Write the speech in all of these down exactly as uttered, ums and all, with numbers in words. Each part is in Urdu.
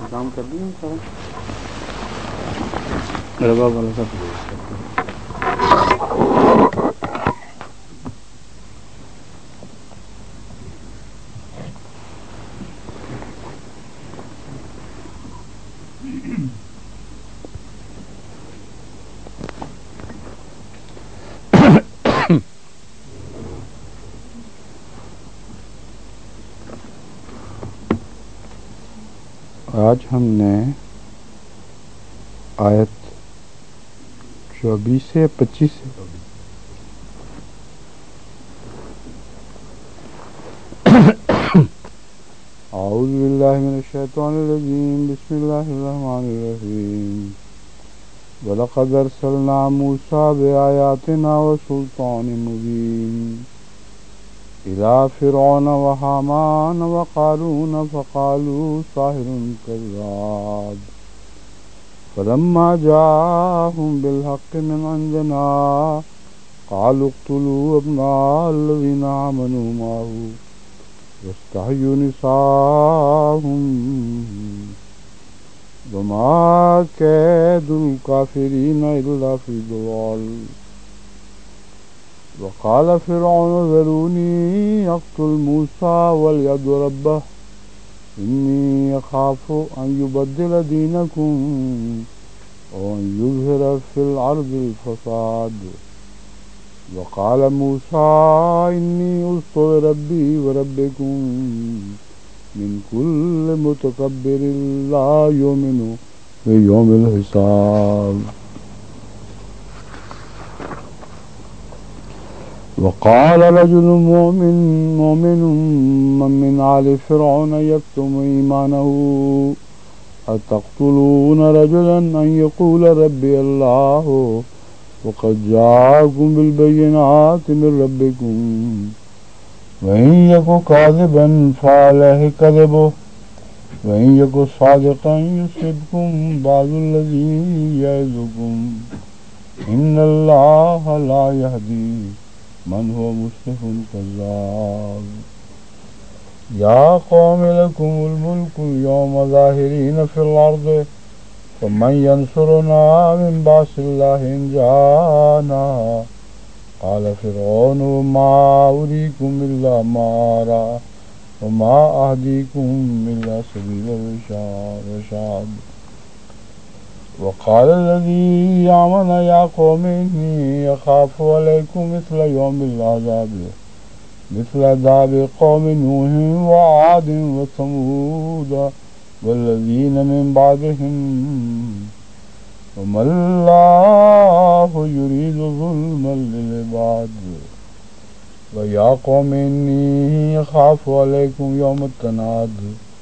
کام کر دیا سارا ربا والا سب آج ہم نے آیت چوبیس سے پچیس سے اعوذ باللہ من الشیطان الرجیم بسم اللہ الرحمن الرحیم وَلَقَدْ أَرْسَلْنَا مُوسَىٰ بِآيَاتِنَا وَسُلْطَانٍ مُّبِينٍ إِلَىٰ فِرْعَوْنَ وَهَامَانَ وَقَارُونَ فَقَالُوا سَاحِرٌ كَذَّابٌ فَلَمَّا جَاءَهُم بِالْحَقِّ مِنْ عِندِنَا قَالُوا اقْتُلُوا أَبْنَاءَ الَّذِينَ آمَنُوا مَعَهُ وَاسْتَحْيُوا نِسَاءَهُمْ وَمَا كَيْدُ الْكَافِرِينَ إِلَّا فِي ضَلَالٍ وقال فرعون ذروني يقتل موسى وليدع ربه إني أخاف أن يبدل دينكم وأن يظهر في الأرض الفساد وقال موسى إني عصيت ربي وربكم من كل متكبر لا يؤمن بيوم الحساب وقال رجل مؤمن مؤمن من آل فرعون يكتم إيمانه أتقتلون رجلا أن يقول ربي الله وقد جاءكم بالبينات من ربكم وإن يك كاذبا فعليه كذبه وإن يك صادقا يصبكم بعض الذي يعظكم إن الله لا يهدي من هو مسرف كذاب يا قوم لكم الملك اليوم ظاهرين في الأرض فمن ينصرنا من بأس الله إن جاءنا قال فرعون ما أريكم إلا ما أرى وما أهديكم إلا سبيل الرشاد وقال الذي آمن يا قوم إني أخاف عليكم مثل يوم العذاب مثل داب قوم نوح وعاد وثمود والذين من بعدهم وما الله يريد ظلما للعباد ويا قوم إني أخاف عليكم يوم التناد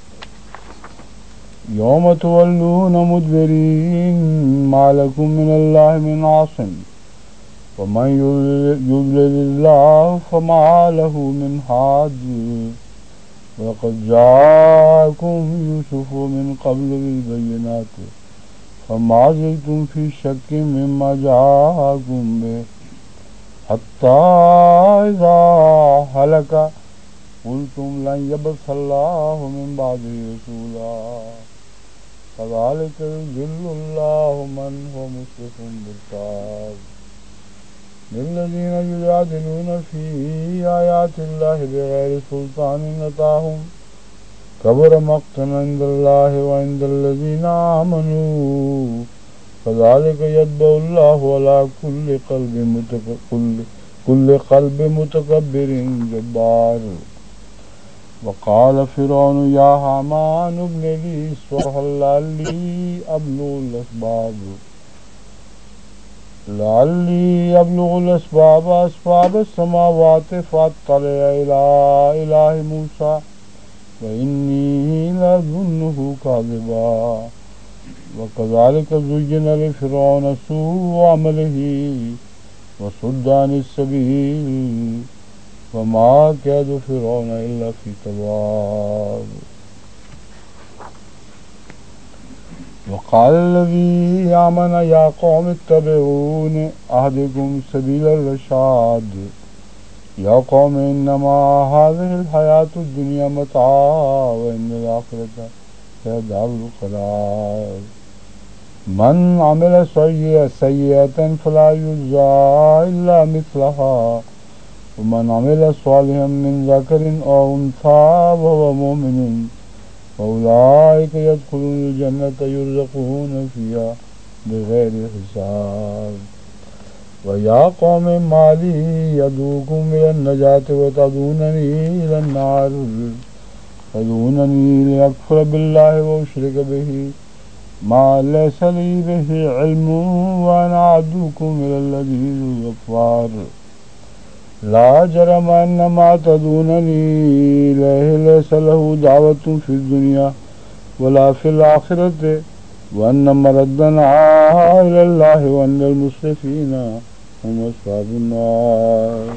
يوم تولون مدبرين ما لكم من الله من عاصم ومن يضلل الله فما له من هاد وقد جاءكم يوسف من قبل بالبينات فما زلتم في شك مما جاءكم به حتى إذا هلك قلتم لن يبعث الله من بعده رسولا كذلك يضل الله من هو مسرف مرتاب للذين يجادلون في آيات الله بغير سلطان أتاهم كبر مقتا عند الله وعند الذين آمنوا كذلك يطبع الله على كل قلب متكبر كل قلب متكبر جبار وقال فرعون يا هامان ابن لي صرحا لعلي أبلغ الأسباب لعلي أبلغ الأسباب أسباب السماوات فأطلع إلى إله موسى وإني لأظنه كاذبا وكذلك زين لفرعون سوء عمله وصد عن السبيل وما كيد فرعون إلا في تباب وقال الذي آمن يا قوم اتبعون أهدكم سبيل الرشاد يا قوم إنما هذه الحياة الدنيا متاع وإن الآخرة ہے دار القرار من عمل سیئۃ فلا یجزی الا مثلها ومن عمل صالحا من ذکر او انثى وهو مؤمن فأولئك يدخلون الجنة يرزقون فيها بغير حساب ويا قوم ما لي يدعوكم إلى النجاة وتدعونني إلى النار تدعونني لأكفر بالله وأشرك به ما ليس لي به علم وأنا أدعوكم إلى العزيز الغفار لا جرم أن ما تدعونني إليه ليس له دعوة في الدنيا ولا في الآخرة وأن مردنا إلى الله وأن المسرفين هم أصحاب النار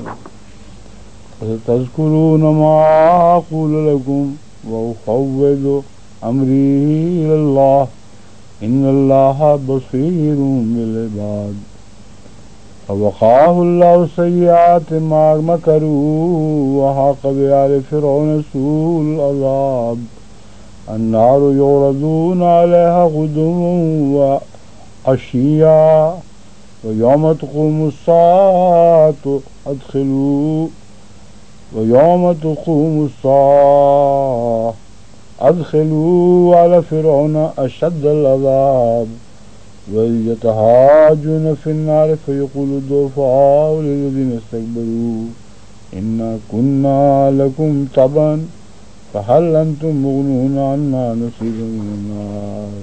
ستذكرون ما أقول لكم وأفوض أمري إلى الله إن الله بصير بالعباد فوقاه الله سيئات ما مكروا وحاق بآل فرعون سوء العذاب النار يعرضون عليها غدوا وعشيا ويوم تقوم الساعة أدخلوا ويوم تقوم الساعة أدخلوا على فرعون أشد العذاب ويتحاجون في النار فيقول الضعفاء للذين استكبروا إنا كنا لكم تبعا فهل أنتم مغنون عنا نصيبا من النار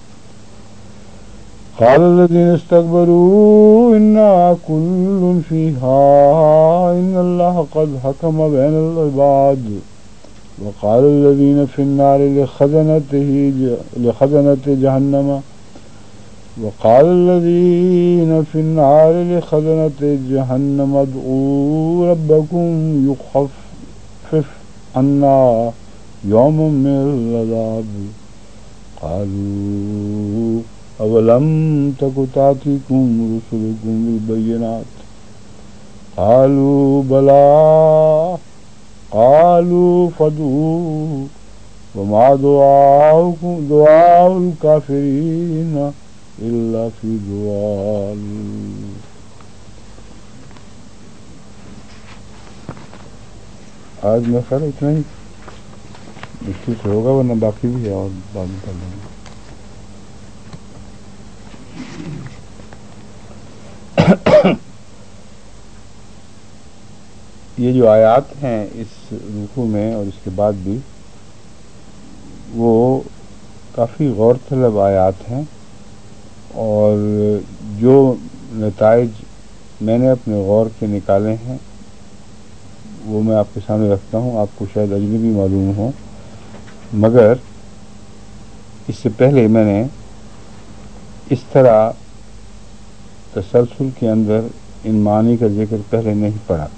قال الذين استكبروا إنا كل فيها إن الله قد حكم بين العباد وقال الذين في النار لخزنته لخزنة جهنم وقال الذين في النار لخزنة جهنم ادعوا ربكم يخفف عنا يوم من العذاب قالوا أولم تك تأتيكم رسلكم بالبينات قالوا بلى قالوا فادعوا وما دعاؤكم دعاء الكافرين إلا في ضلال. آج میں خیر اتنا ہی مشکل سے ہوگا ورنہ باقی بھی ہے اور بعد میں کر لیں گے. یہ جو آیات ہیں اس رکوع میں اور اس کے بعد بھی وہ کافی غور طلب آیات ہیں اور جو نتائج میں نے اپنے غور کے نکالے ہیں وہ میں آپ کے سامنے رکھتا ہوں. آپ کو شاید اجنبی معلوم ہو مگر اس سے پہلے میں نے اس طرح تسلسل کے اندر ان معنی کا ذکر پہلے نہیں پڑا.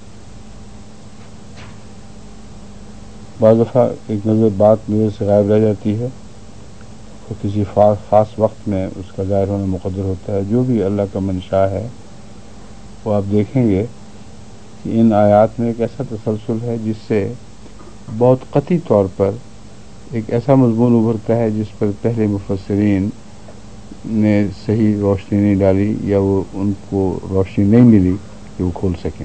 بعض دفعہ ایک نظر بات میرے سے غائب رہ جاتی ہے تو کسی خاص وقت میں اس کا ظاہر ہونا مقدر ہوتا ہے. جو بھی اللہ کا منشاء ہے وہ آپ دیکھیں گے کہ ان آیات میں ایک ایسا تسلسل ہے جس سے بہت قطعی طور پر ایک ایسا مضمون ابھرتا ہے جس پر پہلے مفسرین نے صحیح روشنی نہیں ڈالی یا وہ ان کو روشنی نہیں ملی کہ وہ کھول سکیں.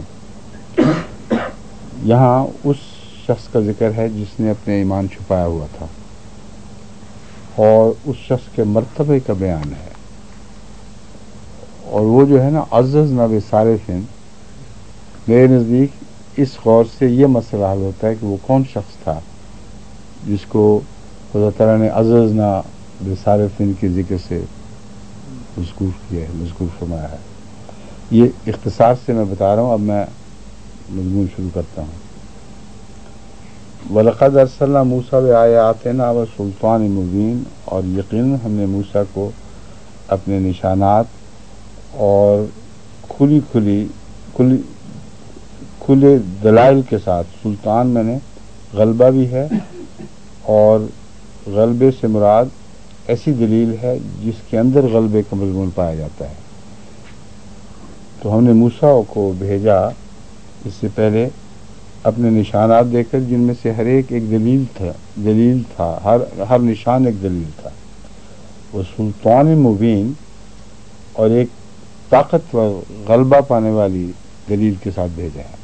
یہاں اس شخص کا ذکر ہے جس نے اپنے ایمان چھپایا ہوا تھا اور اس شخص کے مرتبے کا بیان ہے. اور وہ جو ہے نا عزز نہ بصارفن، میرے نزدیک اس غور سے یہ مسئلہ حل ہوتا ہے کہ وہ کون شخص تھا جس کو خدا تعالیٰ نے عزز نہ بصارفن کے ذکر سے مذکور کیا ہے، مذکور فرمایا ہے. یہ اختصار سے میں بتا رہا ہوں. اب میں مضمون شروع کرتا ہوں. وَلَقَدْ أَرْسَلْنَا مُوسَىٰ بِآيَاتِنَا وَسُلْطَانٍ مُبِينٍ، اور یقیناً ہم نے موسیٰ کو اپنے نشانات اور کھلی کھلی کھلی کھلے دلائل کے ساتھ، سلطان میں نے غلبہ بھی ہے اور غلبے سے مراد ایسی دلیل ہے جس کے اندر غلبے کا مضمون پایا جاتا ہے. تو ہم نے موسیٰ کو بھیجا اس سے پہلے اپنے نشانات دے کر، جن میں سے ہر ایک ایک دلیل تھا دلیل تھا ہر ہر نشان ایک دلیل تھا، وہ سلطان مبین اور ایک طاقت و غلبہ پانے والی دلیل کے ساتھ بھیجا ہے۔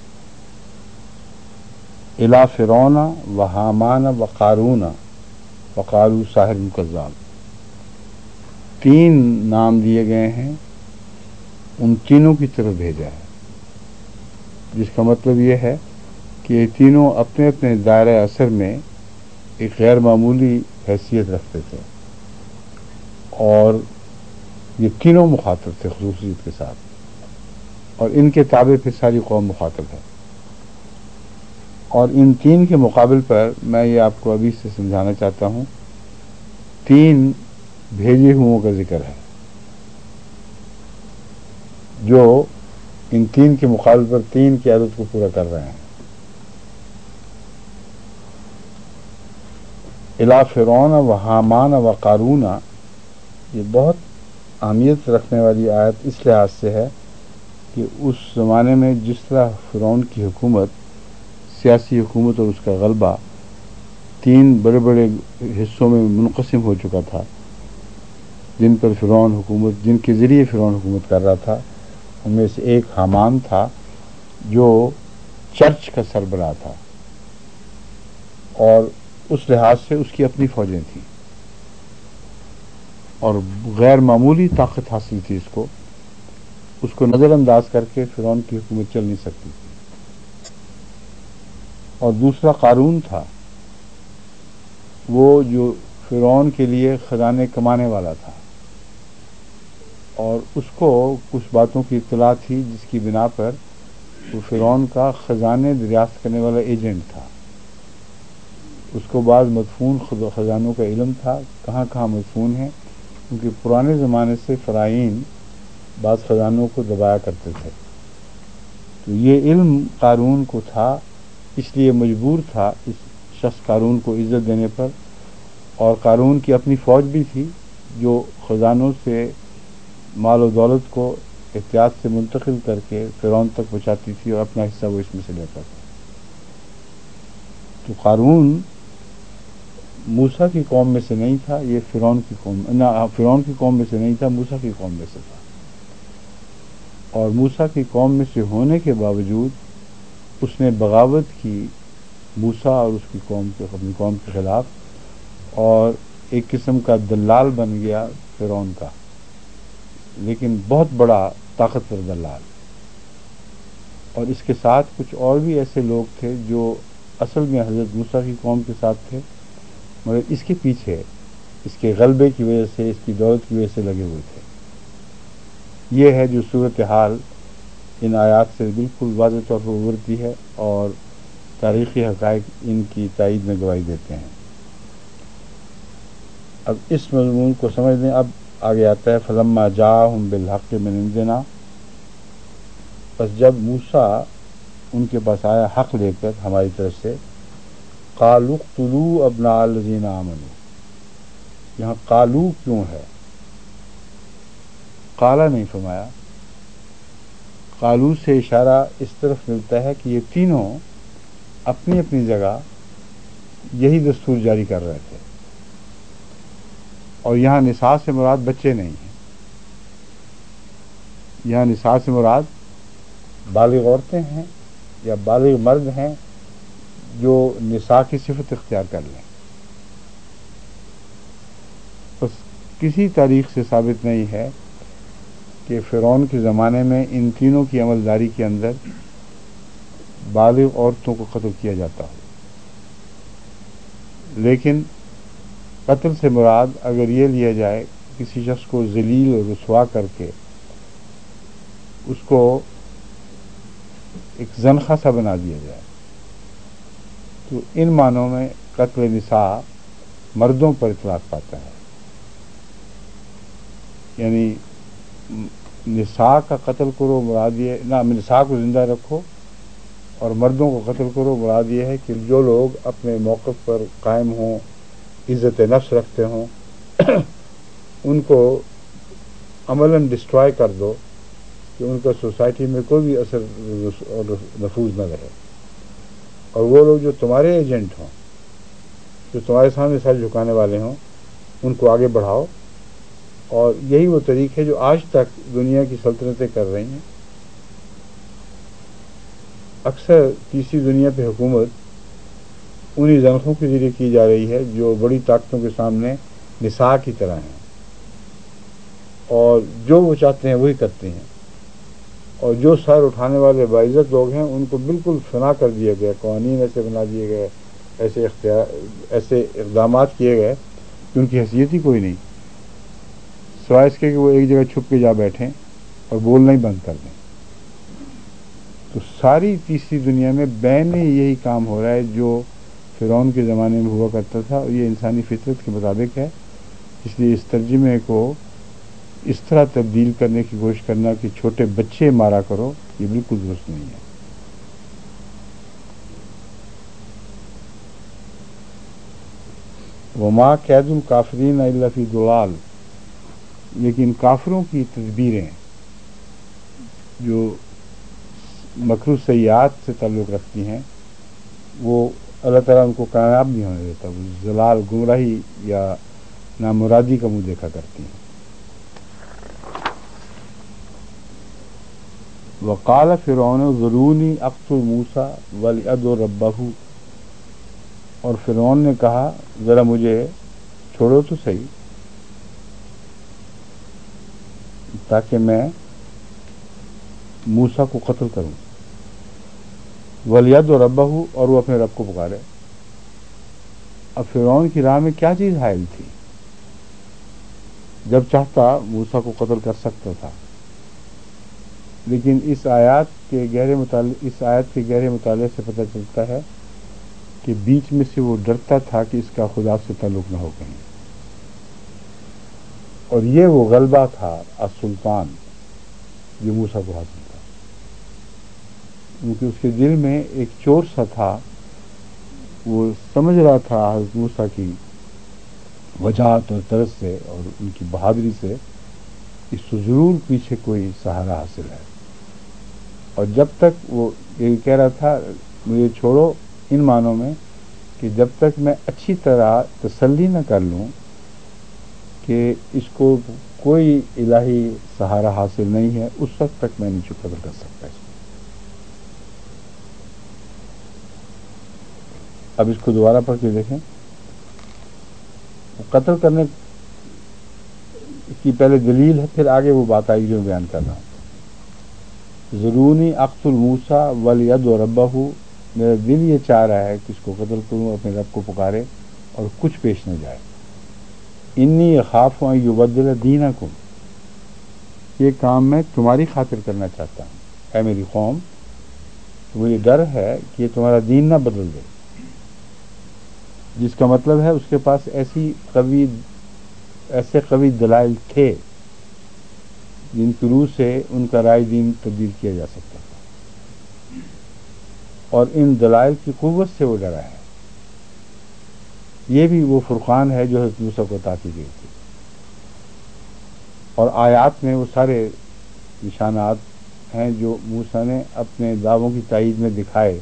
الی فرعون و حامان و قارون وقالوا ساحر کذاب، تین نام دیے گئے ہیں، ان تینوں کی طرف بھیجا ہے، جس کا مطلب یہ ہے کہ یہ تینوں اپنے اپنے دائرہ اثر میں ایک غیر معمولی حیثیت رکھتے تھے، اور یہ تینوں مخاطب تھے خصوصیت کے ساتھ، اور ان کے تابع پہ ساری قوم مخاطب ہے۔ اور ان تین کے مقابل پر میں یہ آپ کو ابھی سے سمجھانا چاہتا ہوں، تین بھیجے ہوں کا ذکر ہے، جو ان تین کے مقابل پر تین کی عادت کو پورا کر رہے ہیں۔ الی فرعون و حامان و قارون، یہ بہت اہمیت رکھنے والی آیت اس لحاظ سے ہے کہ اس زمانے میں جس طرح فرعون کی حکومت، سیاسی حکومت اور اس کا غلبہ تین بڑے بڑے حصوں میں منقسم ہو چکا تھا، جن پر فرعون حکومت جن کے ذریعے فرعون حکومت کر رہا تھا، ان میں سے ایک حامان تھا جو چرچ کا سربراہ تھا، اور اس لحاظ سے اس کی اپنی فوجیں تھیں، اور غیر معمولی طاقت حاصل تھی اس کو اس کو نظر انداز کر کے فرعون کی حکومت چل نہیں سکتی تھی۔ اور دوسرا قارون تھا، وہ جو فرعون کے لیے خزانے کمانے والا تھا، اور اس کو کچھ باتوں کی اطلاع تھی جس کی بنا پر وہ فرعون کا خزانے دریافت کرنے والا ایجنٹ تھا۔ اس کو بعض مدفون خزانوں کا علم تھا، کہاں کہاں مدفون ہیں، کیونکہ پرانے زمانے سے فرعین بعض خزانوں کو دبایا کرتے تھے، تو یہ علم قارون کو تھا، اس لیے مجبور تھا اس شخص قارون کو عزت دینے پر، اور قارون کی اپنی فوج بھی تھی جو خزانوں سے مال و دولت کو احتیاط سے منتقل کر کے فرعون تک پہنچاتی تھی، اور اپنا حصہ وہ اس میں سے لیتا تھا۔ تو قارون موسیٰ کی قوم میں سے نہیں تھا، یہ فرعون کی قوم نہ فرعون کی قوم میں سے نہیں تھا، موسیٰ کی قوم میں سے تھا، اور موسیٰ کی قوم میں سے ہونے کے باوجود اس نے بغاوت کی موسیٰ اور اس کی قوم کے اپنی قوم کے خلاف، اور ایک قسم کا دلال بن گیا فرعون کا، لیکن بہت بڑا طاقتور دلال۔ اور اس کے ساتھ کچھ اور بھی ایسے لوگ تھے جو اصل میں حضرت موسیٰ کی قوم کے ساتھ تھے، مگر اس کے پیچھے اس کے غلبے کی وجہ سے، اس کی دولت کی وجہ سے لگے ہوئے تھے۔ یہ ہے جو صورتحال ان آیات سے بالکل واضح طور پر ابھرتی ہے، اور تاریخی حقائق ان کی تائید میں گواہی دیتے ہیں۔ اب اس مضمون کو سمجھ لیں۔ اب آگے آتا ہے فلما جاءہم بالحق من عندنا، بس جب موسیٰ ان کے پاس آیا حق لے کر ہماری طرف سے، قالوا اقتلوا ابناء الذین آمنوا، یہاں قالوا کیوں ہے؟ قالا نہیں فرمایا۔ قالوا سے اشارہ اس طرف ملتا ہے کہ یہ تینوں اپنی اپنی جگہ یہی دستور جاری کر رہے تھے، اور یہاں نساء سے مراد بچے نہیں ہیں، یہاں نساء سے مراد بالغ عورتیں ہیں یا بالغ مرد ہیں جو نساء کی صفت اختیار کر لیں۔ بس کسی تاریخ سے ثابت نہیں ہے کہ فرعون کے زمانے میں ان تینوں کی عملداری کے اندر بالغ عورتوں کو قتل کیا جاتا ہو، لیکن قتل سے مراد اگر یہ لیا جائے کسی شخص کو ذلیل اور رسوا کر کے اس کو ایک زنخہ سا بنا دیا جائے، تو ان معنوں میں قتل نساء مردوں پر اطلاق پاتا ہے، یعنی نساء کا قتل کرو مراد یہ نہ نساء کو زندہ رکھو اور مردوں کو قتل کرو مراد یہ ہے کہ جو لوگ اپنے موقف پر قائم ہوں، عزت نفس رکھتے ہوں، ان کو عملاً ڈسٹرائے کر دو کہ ان کا سوسائٹی میں کوئی بھی اثر اور نفوذ نہ رہے۔ اور وہ لوگ جو تمہارے ایجنٹ ہوں، جو تمہارے سامنے سر جھکانے والے ہوں، ان کو آگے بڑھاؤ. اور یہی وہ طریق ہے جو آج تک دنیا کی سلطنتیں کر رہی ہیں. اکثر تیسری دنیا پہ حکومت انہی زنخوں کے ذریعے کی جا رہی ہے جو بڑی طاقتوں کے سامنے نساء کی طرح ہیں، اور جو وہ چاہتے ہیں وہی کرتے ہیں. اور جو سر اٹھانے والے باعزت لوگ ہیں ان کو بالکل فنا کر دیا گیا، قوانین ایسے بنا دیے گئے، ایسے اختیار ایسے اقدامات کیے گئے کہ ان کی حیثیت ہی کوئی نہیں، سوائے اس کے کہ وہ ایک جگہ چھپ کے جا بیٹھیں اور بولنا ہی بند کر دیں. تو ساری تیسری دنیا میں بین یہی کام ہو رہا ہے جو فرعون کے زمانے میں ہوا کرتا تھا، اور یہ انسانی فطرت کے مطابق ہے. اس لیے اس ترجمے کو اس طرح تبدیل کرنے کی کوشش کرنا کہ چھوٹے بچے مارا کرو، یہ بالکل درست نہیں ہے. وما قید الکافرین الا فی ضلال، لیکن کافروں کی تدبیریں جو مکر سیئات سے تعلق رکھتی ہیں وہ اللہ تعالیٰ ان کو کامیاب نہیں ہونے دیتا. وہ ضلال، گمراہی یا نامرادی کا منہ دیکھا کرتی ہیں. وقال فرعون ذرونی اقتل موسیٰ ولیدع ربہ، اور فرعون نے کہا ذرا مجھے چھوڑو تو صحیح تاکہ میں موسیٰ کو قتل کروں. ولیدع ربہ، اور وہ اپنے رب کو پکارے. اب فرعون کی راہ میں کیا چیز حائل تھی؟ جب چاہتا موسیٰ کو قتل کر سکتا تھا، لیکن اس آیات کے گہرے مطالعے اس آیت کے گہرے مطالعے سے پتہ چلتا ہے کہ بیچ میں سے وہ ڈرتا تھا کہ اس کا خدا سے تعلق نہ ہو کہیں. اور یہ وہ غلبہ تھا السلطان جو موسیٰ کو حاصل تھا، کیونکہ اس کے دل میں ایک چور سا تھا. وہ سمجھ رہا تھا حضرت موسیٰ کی وجاہت اور طرز سے اور ان کی بہادری سے اس کو ضرور پیچھے کوئی سہارا حاصل ہے. اور جب تک وہ یہ کہہ رہا تھا مجھے چھوڑو، ان معنوں میں کہ جب تک میں اچھی طرح تسلی نہ کر لوں کہ اس کو کوئی الہی سہارا حاصل نہیں ہے، اس وقت تک میں نہیں چپ قتل کر سکتا اس کو. اب اس کو دوبارہ پڑھ کے دیکھیں. قتل کرنے کی پہلے دلیل ہے، پھر آگے وہ بات آئی جو بیان کر رہا ہوں. ذرونی اقتل موسیٰ ولیدع ربہ، میرا دل یہ چاہ رہا ہے کہ اس کو قتل کروں، اپنے رب کو پکارے اور کچھ پیش نہ جائے. انی اخاف ان یبدل دینکم، یہ کام میں تمہاری خاطر کرنا چاہتا ہوں اے میری قوم، مجھے ڈر ہے کہ یہ تمہارا دین نہ بدل دے. جس کا مطلب ہے اس کے پاس ایسی قوی ایسے قوی دلائل تھے جن کی روح سے ان کا رائے دین تبدیل کیا جا سکتا تھا، اور ان دلائل کی قوت سے وہ ڈرا ہے. یہ بھی وہ فرقان ہے جو حضرت موسیٰ کو عطا کی گئی تھی، اور آیات میں وہ سارے نشانات ہیں جو موسیٰ نے اپنے دعووں کی تائید میں دکھائے.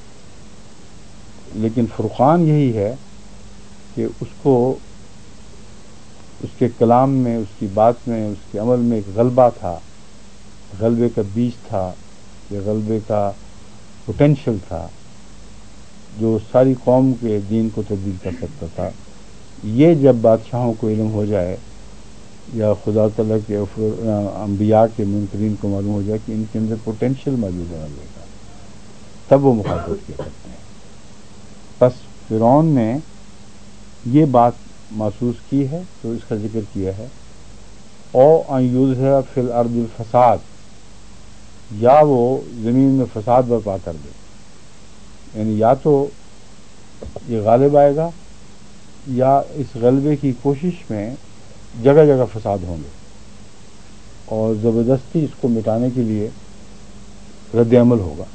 لیکن فرقان یہی ہے کہ اس کو اس کے کلام میں، اس کی بات میں، اس کے عمل میں ایک غلبہ تھا، غلبے کا بیج تھا، یہ غلبے کا پوٹینشل تھا جو ساری قوم کے دین کو تبدیل کر سکتا تھا. یہ جب بادشاہوں کو علم ہو جائے یا خدا تعالیٰ کے انبیاء کے منکرین کو معلوم ہو جائے کہ ان کے اندر پوٹینشل موجود ہے غلبے کا، تب وہ مخاطب کیا کرتے ہیں. بس فرعون نے یہ بات محسوس کی ہے تو اس کا ذکر کیا ہے. او ان یظہر فی الارض الفساد، یا وہ زمین میں فساد برپا کر دے، یعنی یا تو یہ غالب آئے گا یا اس غلبے کی کوشش میں جگہ جگہ فساد ہوں گے، اور زبردستی اس کو مٹانے کے لیے رد عمل ہوگا.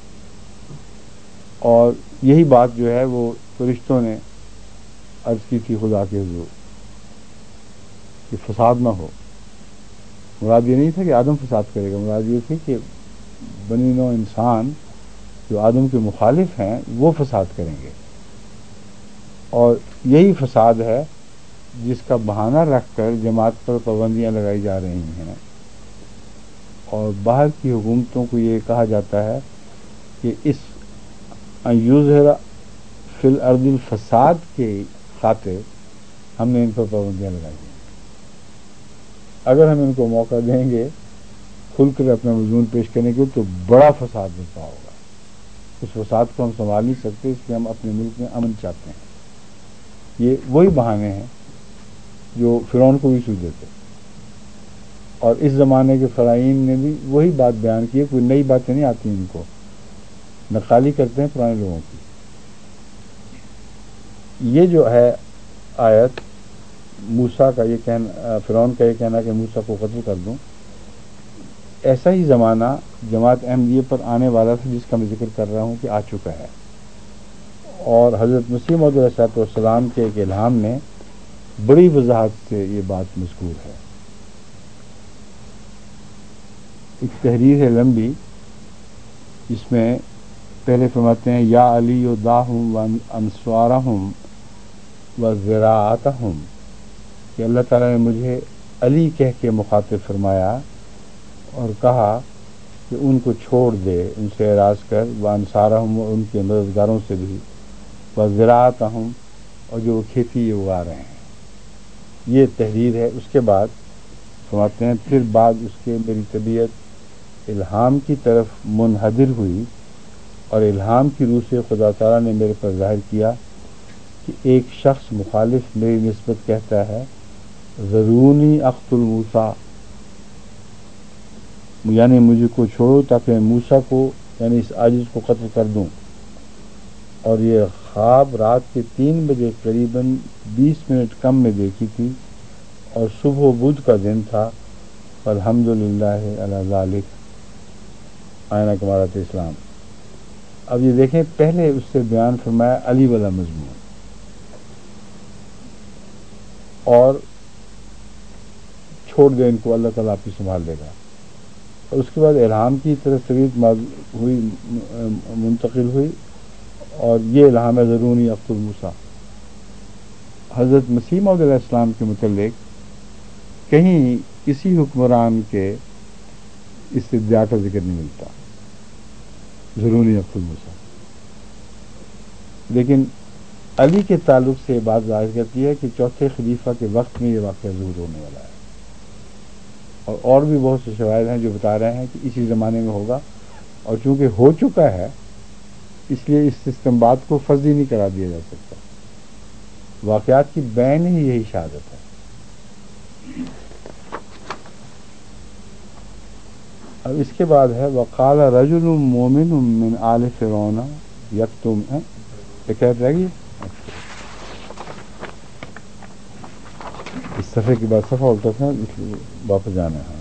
اور یہی بات جو ہے وہ فرشتوں نے عرض کی تھی خدا کے حضور کہ فساد نہ ہو. مراد یہ نہیں تھا کہ آدم فساد کرے گا، مراد یہ تھی کہ بنی نوع انسان جو آدم کے مخالف ہیں وہ فساد کریں گے، اور یہی فساد ہے جس کا بہانہ رکھ کر جماعت پر پابندیاں لگائی جا رہی ہیں، اور باہر کی حکومتوں کو یہ کہا جاتا ہے کہ اس یظہر فی الارض الفساد کے خاطر ہم نے ان پر پابندیاں لگائی ہیں۔ اگر ہم ان کو موقع دیں گے کھل کر اپنا مضمون پیش کرنے کے تو بڑا فساد برپا ہوگا، اس فساد کو ہم سنبھال نہیں سکتے، اس لیے ہم اپنے ملک میں امن چاہتے ہیں۔ یہ وہی بہانے ہیں جو فرعون کو بھی سوچ دیتے، اور اس زمانے کے فرعین نے بھی وہی بات بیان کی ہے، کوئی نئی باتیں نہیں آتی ان کو، نقالی کرتے ہیں پرانے لوگوں کی۔ یہ جو ہے آیت موسیٰ کا یہ کہنا، فرعون کا یہ کہنا کہ موسیٰ کو قتل کر دوں، ایسا ہی زمانہ جماعت احمدیہ پر آنے والا تھا جس کا میں ذکر کر رہا ہوں کہ آ چکا ہے، اور حضرت مسیح موعود علیہ السلام کے ایک الہام نے بڑی وضاحت سے یہ بات مذکور ہے۔ ایک تحریر ہے لمبی، جس میں پہلے فرماتے ہیں یا علی و داہم و انصارہم و ذراعتہم، کہ اللہ تعالیٰ نے مجھے علی کہہ کے مخاطب فرمایا اور کہا کہ ان کو چھوڑ دے، ان سے اعراض کر، و انصارہم، ان کے مددگاروں سے بھی، و ذراعتہم، اور جو کھیتی اگا رہے ہیں۔ یہ تحریر ہے۔ اس کے بعد فرماتے ہیں پھر بعد اس کے میری طبیعت الہام کی طرف منحدر ہوئی، اور الہام کی روح سے خدا تعالیٰ نے میرے پر ظاہر کیا کہ ایک شخص مخالف میری نسبت کہتا ہے ذرونی اقتل موسیٰ، یعنی مجھے کو چھوڑو تاکہ موسیٰ کو، یعنی اس عاجز کو قتل کر دوں، اور یہ خواب رات کے تین بجے قریباً بیس منٹ کم میں دیکھی تھی، اور صبح و بدھ کا دن تھا، الحمدللہ علی ذالک، آئینہ کمالات اسلام۔ اب یہ دیکھیں پہلے اس سے بیان فرمایا علی والا مضمون، اور چھوڑ دے ان کو، اللہ تعالیٰ آپ کی سنبھال لے گا، اور اس کے بعد الہام کی طرف طبیعت ہوئی منتقل ہوئی، اور یہ الہام ہے ضرونی اقتل موسیٰ۔ حضرت مسیح موعود علیہ السلام کے متعلق کہیں کسی حکمران کے استدعاء کا ذکر نہیں ملتا ضرونی اقتل موسیٰ، لیکن علی کے تعلق سے یہ بات ظاہر کرتی ہے کہ چوتھے خلیفہ کے وقت میں یہ واقعہ ظہور ہونے والا ہے، اور اور بھی بہت سے شواہد ہیں جو بتا رہے ہیں کہ اسی زمانے میں ہوگا، اور چونکہ ہو چکا ہے اس لیے اس استنباط کو فرضی نہیں قرار دیا جا سکتا، واقعات کی بین ہی یہی شہادت ہے۔ اب اس کے بعد ہے وقال رجل مومن من آل فرعون یکتم، ایک آیت رہ گئی، اس صفحے کے بعد صفحہ الٹا تھا اس لیے واپس جانا ہے۔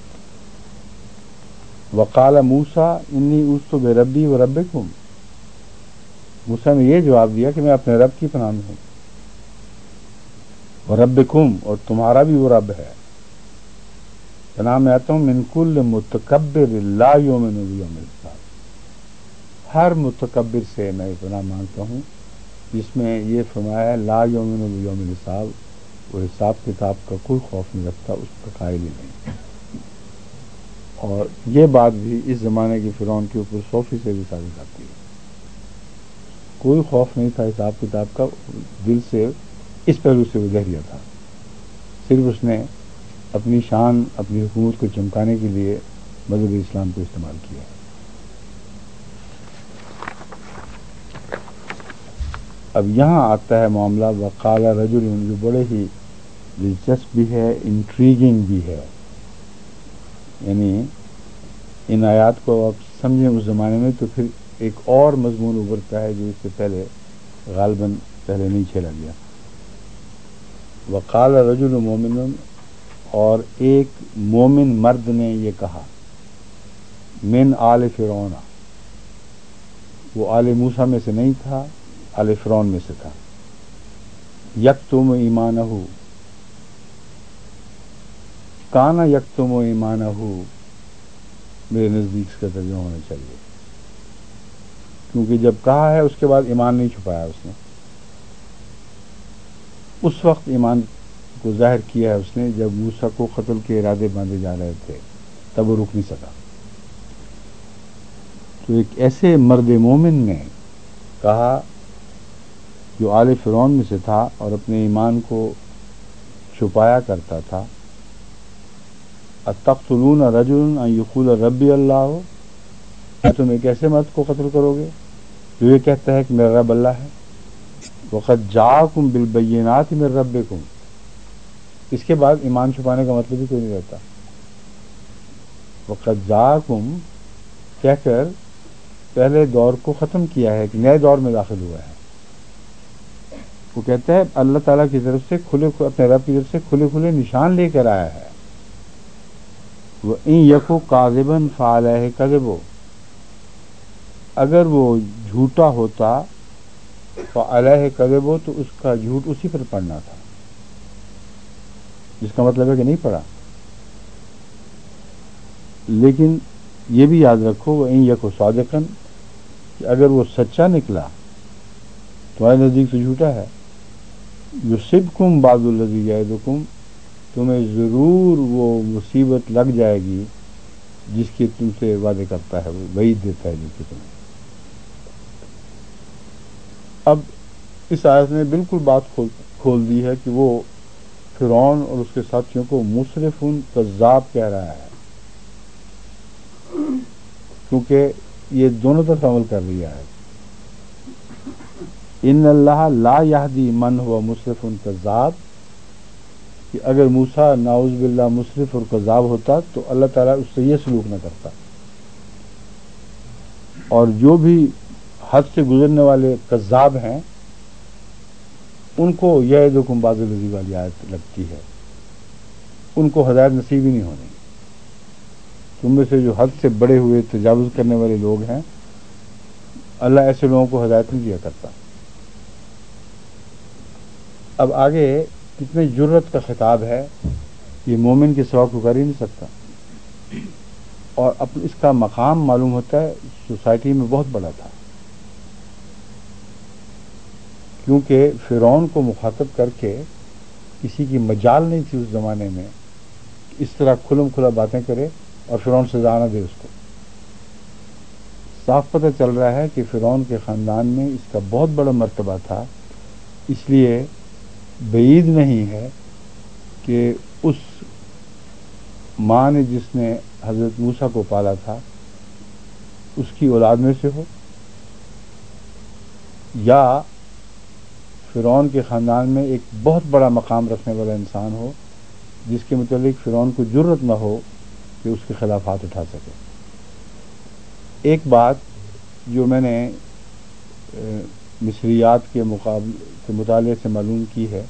وقال موسیٰ انی اوذت بربی و ربکم، موسیٰ نے یہ جواب دیا کہ میں اپنے رب کی پناہ میں ہوں، و ربکم، اور تمہارا بھی وہ رب ہے، پناہ میں آتا ہوں من کل متکبر لا یؤمن بیوم الحساب، ہر متکبر سے میں پناہ مانگتا ہوں جس میں یہ فرمایا ہے لا یؤمن بیوم الحساب، وہ حساب کتاب کا کوئی خوف نہیں رکھتا، اس کا قائل ہی نہیں۔ اور یہ بات بھی اس زمانے کے فرعون کے اوپر سو فیصد بھی ثابت آتی ہے، کوئی خوف نہیں تھا حساب کتاب کا، دل سے اس پہلو سے وہ دہریہ تھا، صرف اس نے اپنی شان، اپنی حکومت کو چمکانے کے لیے مذہب اسلام کو استعمال کیا۔ اب یہاں آتا ہے معاملہ وقال رجل، جو بڑے ہی دلچسپ بھی ہے، انٹریگنگ بھی ہے، یعنی ان آیات کو آپ سمجھیں اس زمانے میں تو پھر ایک اور مضمون ابھرتا ہے جو اس سے پہلے غالباً پہلے نہیں چھیڑا گیا۔ وقال رجل مومن، اور ایک مومن مرد نے یہ کہا، من آل فرعون، وہ آل موسیٰ میں سے نہیں تھا، آل فرعون میں سے تھا، یکتم ایمانہ، کانا یکتم ایمانہ، میرے نزدیک اس کا ترجمہ ہونا چاہیے، کیونکہ جب کہا ہے اس کے بعد ایمان نہیں چھپایا اس نے، اس وقت ایمان کو ظاہر کیا ہے اس نے جب موسیٰ کو قتل کے ارادے باندھے جا رہے تھے، تب وہ رک نہیں سکا۔ تو ایک ایسے مرد مومن نے کہا جو آل فرعون میں سے تھا اور اپنے ایمان کو چھپایا کرتا تھا، اتقتلون رجلا ان یقول ربی اللہ، کیا تم ایک ایسے مرد کو قتل کرو گے جو یہ کہتا ہے کہ میرا رب اللہ ہے؟ وقد جاءکم بالبینات من ربکم، اس کے بعد ایمان چھپانے کا مطلب ہی کوئی نہیں رہتا۔ وقد جاءکم کہہ کر پہلے دور کو ختم کیا ہے کہ نئے دور میں داخل ہوا ہے۔ وہ کہتا ہے اللہ تعالیٰ کی طرف سے کھلے اپنے رب کی طرف سے کھلے کھلے نشان لے کر آیا ہے۔ وَإِن يَكُ كَاذِبًا فَعَلَيْهِ كَذِبُهُ، اگر وہ جھوٹا ہوتا فَعَلَيْهِ كَذِبُهُ تو اس کا جھوٹ اسی پر پڑنا تھا، جس کا مطلب ہے کہ نہیں پڑا۔ لیکن یہ بھی یاد رکھو وَإِن يَكُ صَادِقًا، کہ اگر وہ سچا نکلا تمہارے نزدیک تو جھوٹا ہے، یُصِبْكُمْ بَعْضُ الَّذِي يَعِدُكُمْ، تمہیں ضرور وہ مصیبت لگ جائے گی جس کی تم سے وعدے کرتا ہے، وہ وعید دیتا ہے جس کی تمہیں۔ اب اس آیت نے بالکل بات کھول کھول دی ہے کہ وہ فرعون اور اس کے ساتھیوں کو مسرفون کذاب کہہ رہا ہے، کیونکہ یہ دونوں طرف عمل کر رہی ہے۔ ان اللہ لا یہدی من ہوا مسرف کذاب، کہ اگر موسیٰ نعوذ باللہ مسرف اور کذاب ہوتا تو اللہ تعالیٰ اس سے یہ سلوک نہ کرتا، اور جو بھی حد سے گزرنے والے کذاب ہیں ان کو یعدکم بعض الذی والی آیت لگتی ہے، ان کو ہدایت نصیب ہی نہیں ہونی۔ تم میں سے جو حد سے بڑے ہوئے تجاوز کرنے والے لوگ ہیں، اللہ ایسے لوگوں کو ہدایت نہیں دیا کرتا۔ اب آگے کتنے جرت کا خطاب ہے، یہ مومن کے سوا کو کر ہی نہیں سکتا، اور اب اس کا مقام معلوم ہوتا ہے سوسائٹی میں بہت بڑا تھا، کیونکہ فرعون کو مخاطب کر کے کسی کی مجال نہیں تھی اس زمانے میں اس طرح کھلم کھلا باتیں کرے اور فرعون سزا نہ دے اس کو۔ صاف پتہ چل رہا ہے کہ فرعون کے خاندان میں اس کا بہت بڑا مرتبہ تھا، اس لیے بعید نہیں ہے کہ اس ماں نے جس نے حضرت موسیٰ کو پالا تھا اس کی اولاد میں سے ہو، یا فرعون کے خاندان میں ایک بہت بڑا مقام رکھنے والا انسان ہو جس کے متعلق فرعون کو جرت نہ ہو کہ اس کے خلاف ہاتھ اٹھا سکے۔ ایک بات جو میں نے مصریات کے مقابلے کے مطالعے سے معلوم کی ہے،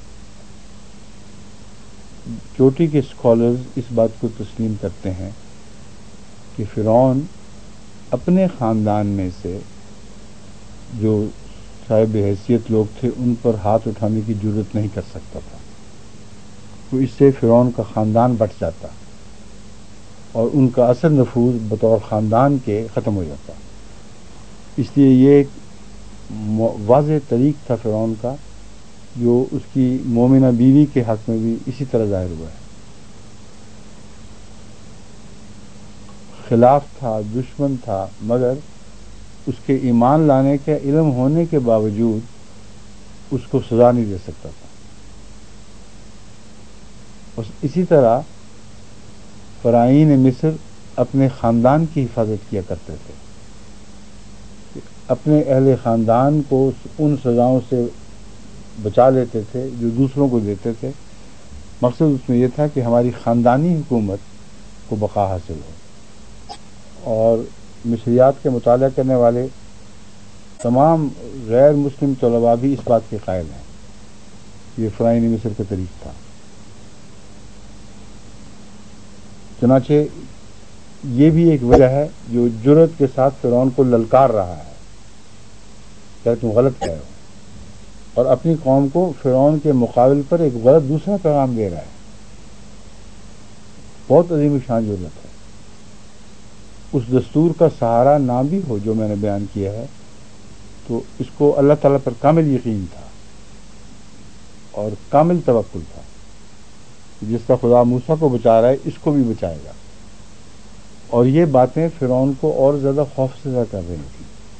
چوٹی کے اسکالرز اس بات کو تسلیم کرتے ہیں کہ فرعون اپنے خاندان میں سے جو صاحب حیثیت لوگ تھے ان پر ہاتھ اٹھانے کی جرت نہیں کر سکتا تھا، تو اس سے فرعون کا خاندان بٹ جاتا اور ان کا اثر نفوذ بطور خاندان کے ختم ہو جاتا۔ اس لیے یہ ایک واضح طریق تھا فرعون کا، جو اس کی مومنہ بیوی کے حق میں بھی اسی طرح ظاہر ہوا ہے۔ خلاف تھا، دشمن تھا، مگر اس کے ایمان لانے کے علم ہونے کے باوجود اس کو سزا نہیں دے سکتا تھا۔ اور اسی طرح فرعین مصر اپنے خاندان کی حفاظت کیا کرتے تھے، اپنے اہل خاندان کو ان سزاؤں سے بچا لیتے تھے جو دوسروں کو دیتے تھے۔ مقصد اس میں یہ تھا کہ ہماری خاندانی حکومت کو بقا حاصل ہو، اور مصریات کے مطالعہ کرنے والے تمام غیر مسلم طلباء بھی اس بات کے قائل ہیں، یہ فرعین مصر کا طریق تھا۔ چنانچہ یہ بھی ایک وجہ ہے جو جرت کے ساتھ فرعون کو للکار رہا ہے کہ تم غلط کہہ رہے ہو، اور اپنی قوم کو فرعون کے مقابل پر ایک غلط دوسرا پیغام دے رہا ہے۔ بہت عظیم شان جرت ہے۔ اس دستور کا سہارا نہ بھی ہو جو میں نے بیان کیا ہے، تو اس کو اللہ تعالیٰ پر کامل یقین تھا اور کامل توکل تھا، جس کا خدا موسیٰ کو بچا رہا ہے اس کو بھی بچائے گا، اور یہ باتیں فرعون کو اور زیادہ خوف زدہ کر رہی تھیں،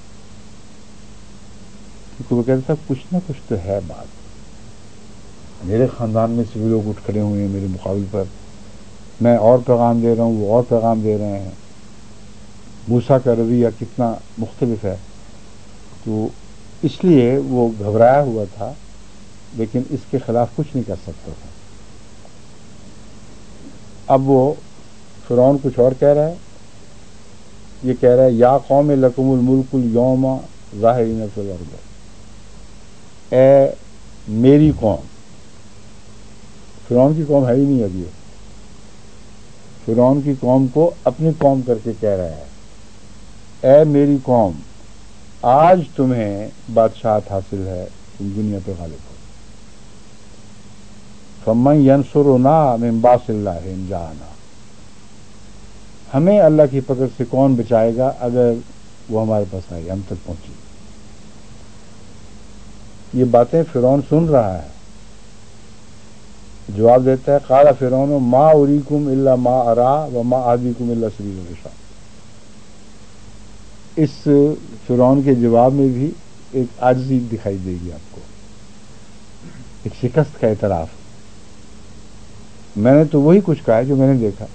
کیونکہ وہ کہتا تھا کچھ نہ کچھ تو ہے بات، میرے خاندان میں سے بھی لوگ اٹھ کھڑے ہوئے ہیں میرے مقابل پر، میں اور پیغام دے رہا ہوں وہ اور پیغام دے رہے ہیں، موسیٰ کا رویہ کتنا مختلف ہے، تو اس لیے وہ گھبرایا ہوا تھا، لیکن اس کے خلاف کچھ نہیں کر سکتا تھا۔ اب وہ فرعون کچھ اور کہہ رہا ہے، یہ کہہ رہا ہے یا قوم لکم الملک اليوم ظاہرین فی الارض، اے میری قوم، فرعون کی قوم ہے ہی نہیں ابھی، فرعون کی قوم کو اپنی قوم کر کے کہہ رہا ہے، اے میری قوم آج تمہیں بادشاہت حاصل ہے، تم دنیا پہ غالب ہو، فمن ینصرنا من باس اللہ ان جاءنا، ہمیں اللہ کی پکڑ سے کون بچائے گا اگر وہ ہمارے پاس آئی، ہم تک پہنچی۔ یہ باتیں فرعون سن رہا ہے، جواب دیتا ہے قال فرعون ما اریکم الا ما ارا وما اهدیکم الا سبیل الرشاد۔ اس فرعون کے جواب میں بھی ایک عاجزی دکھائی دے گی آپ کو، ایک شکست کا اعتراف، میں نے تو وہی کچھ کہا ہے جو میں نے دیکھا،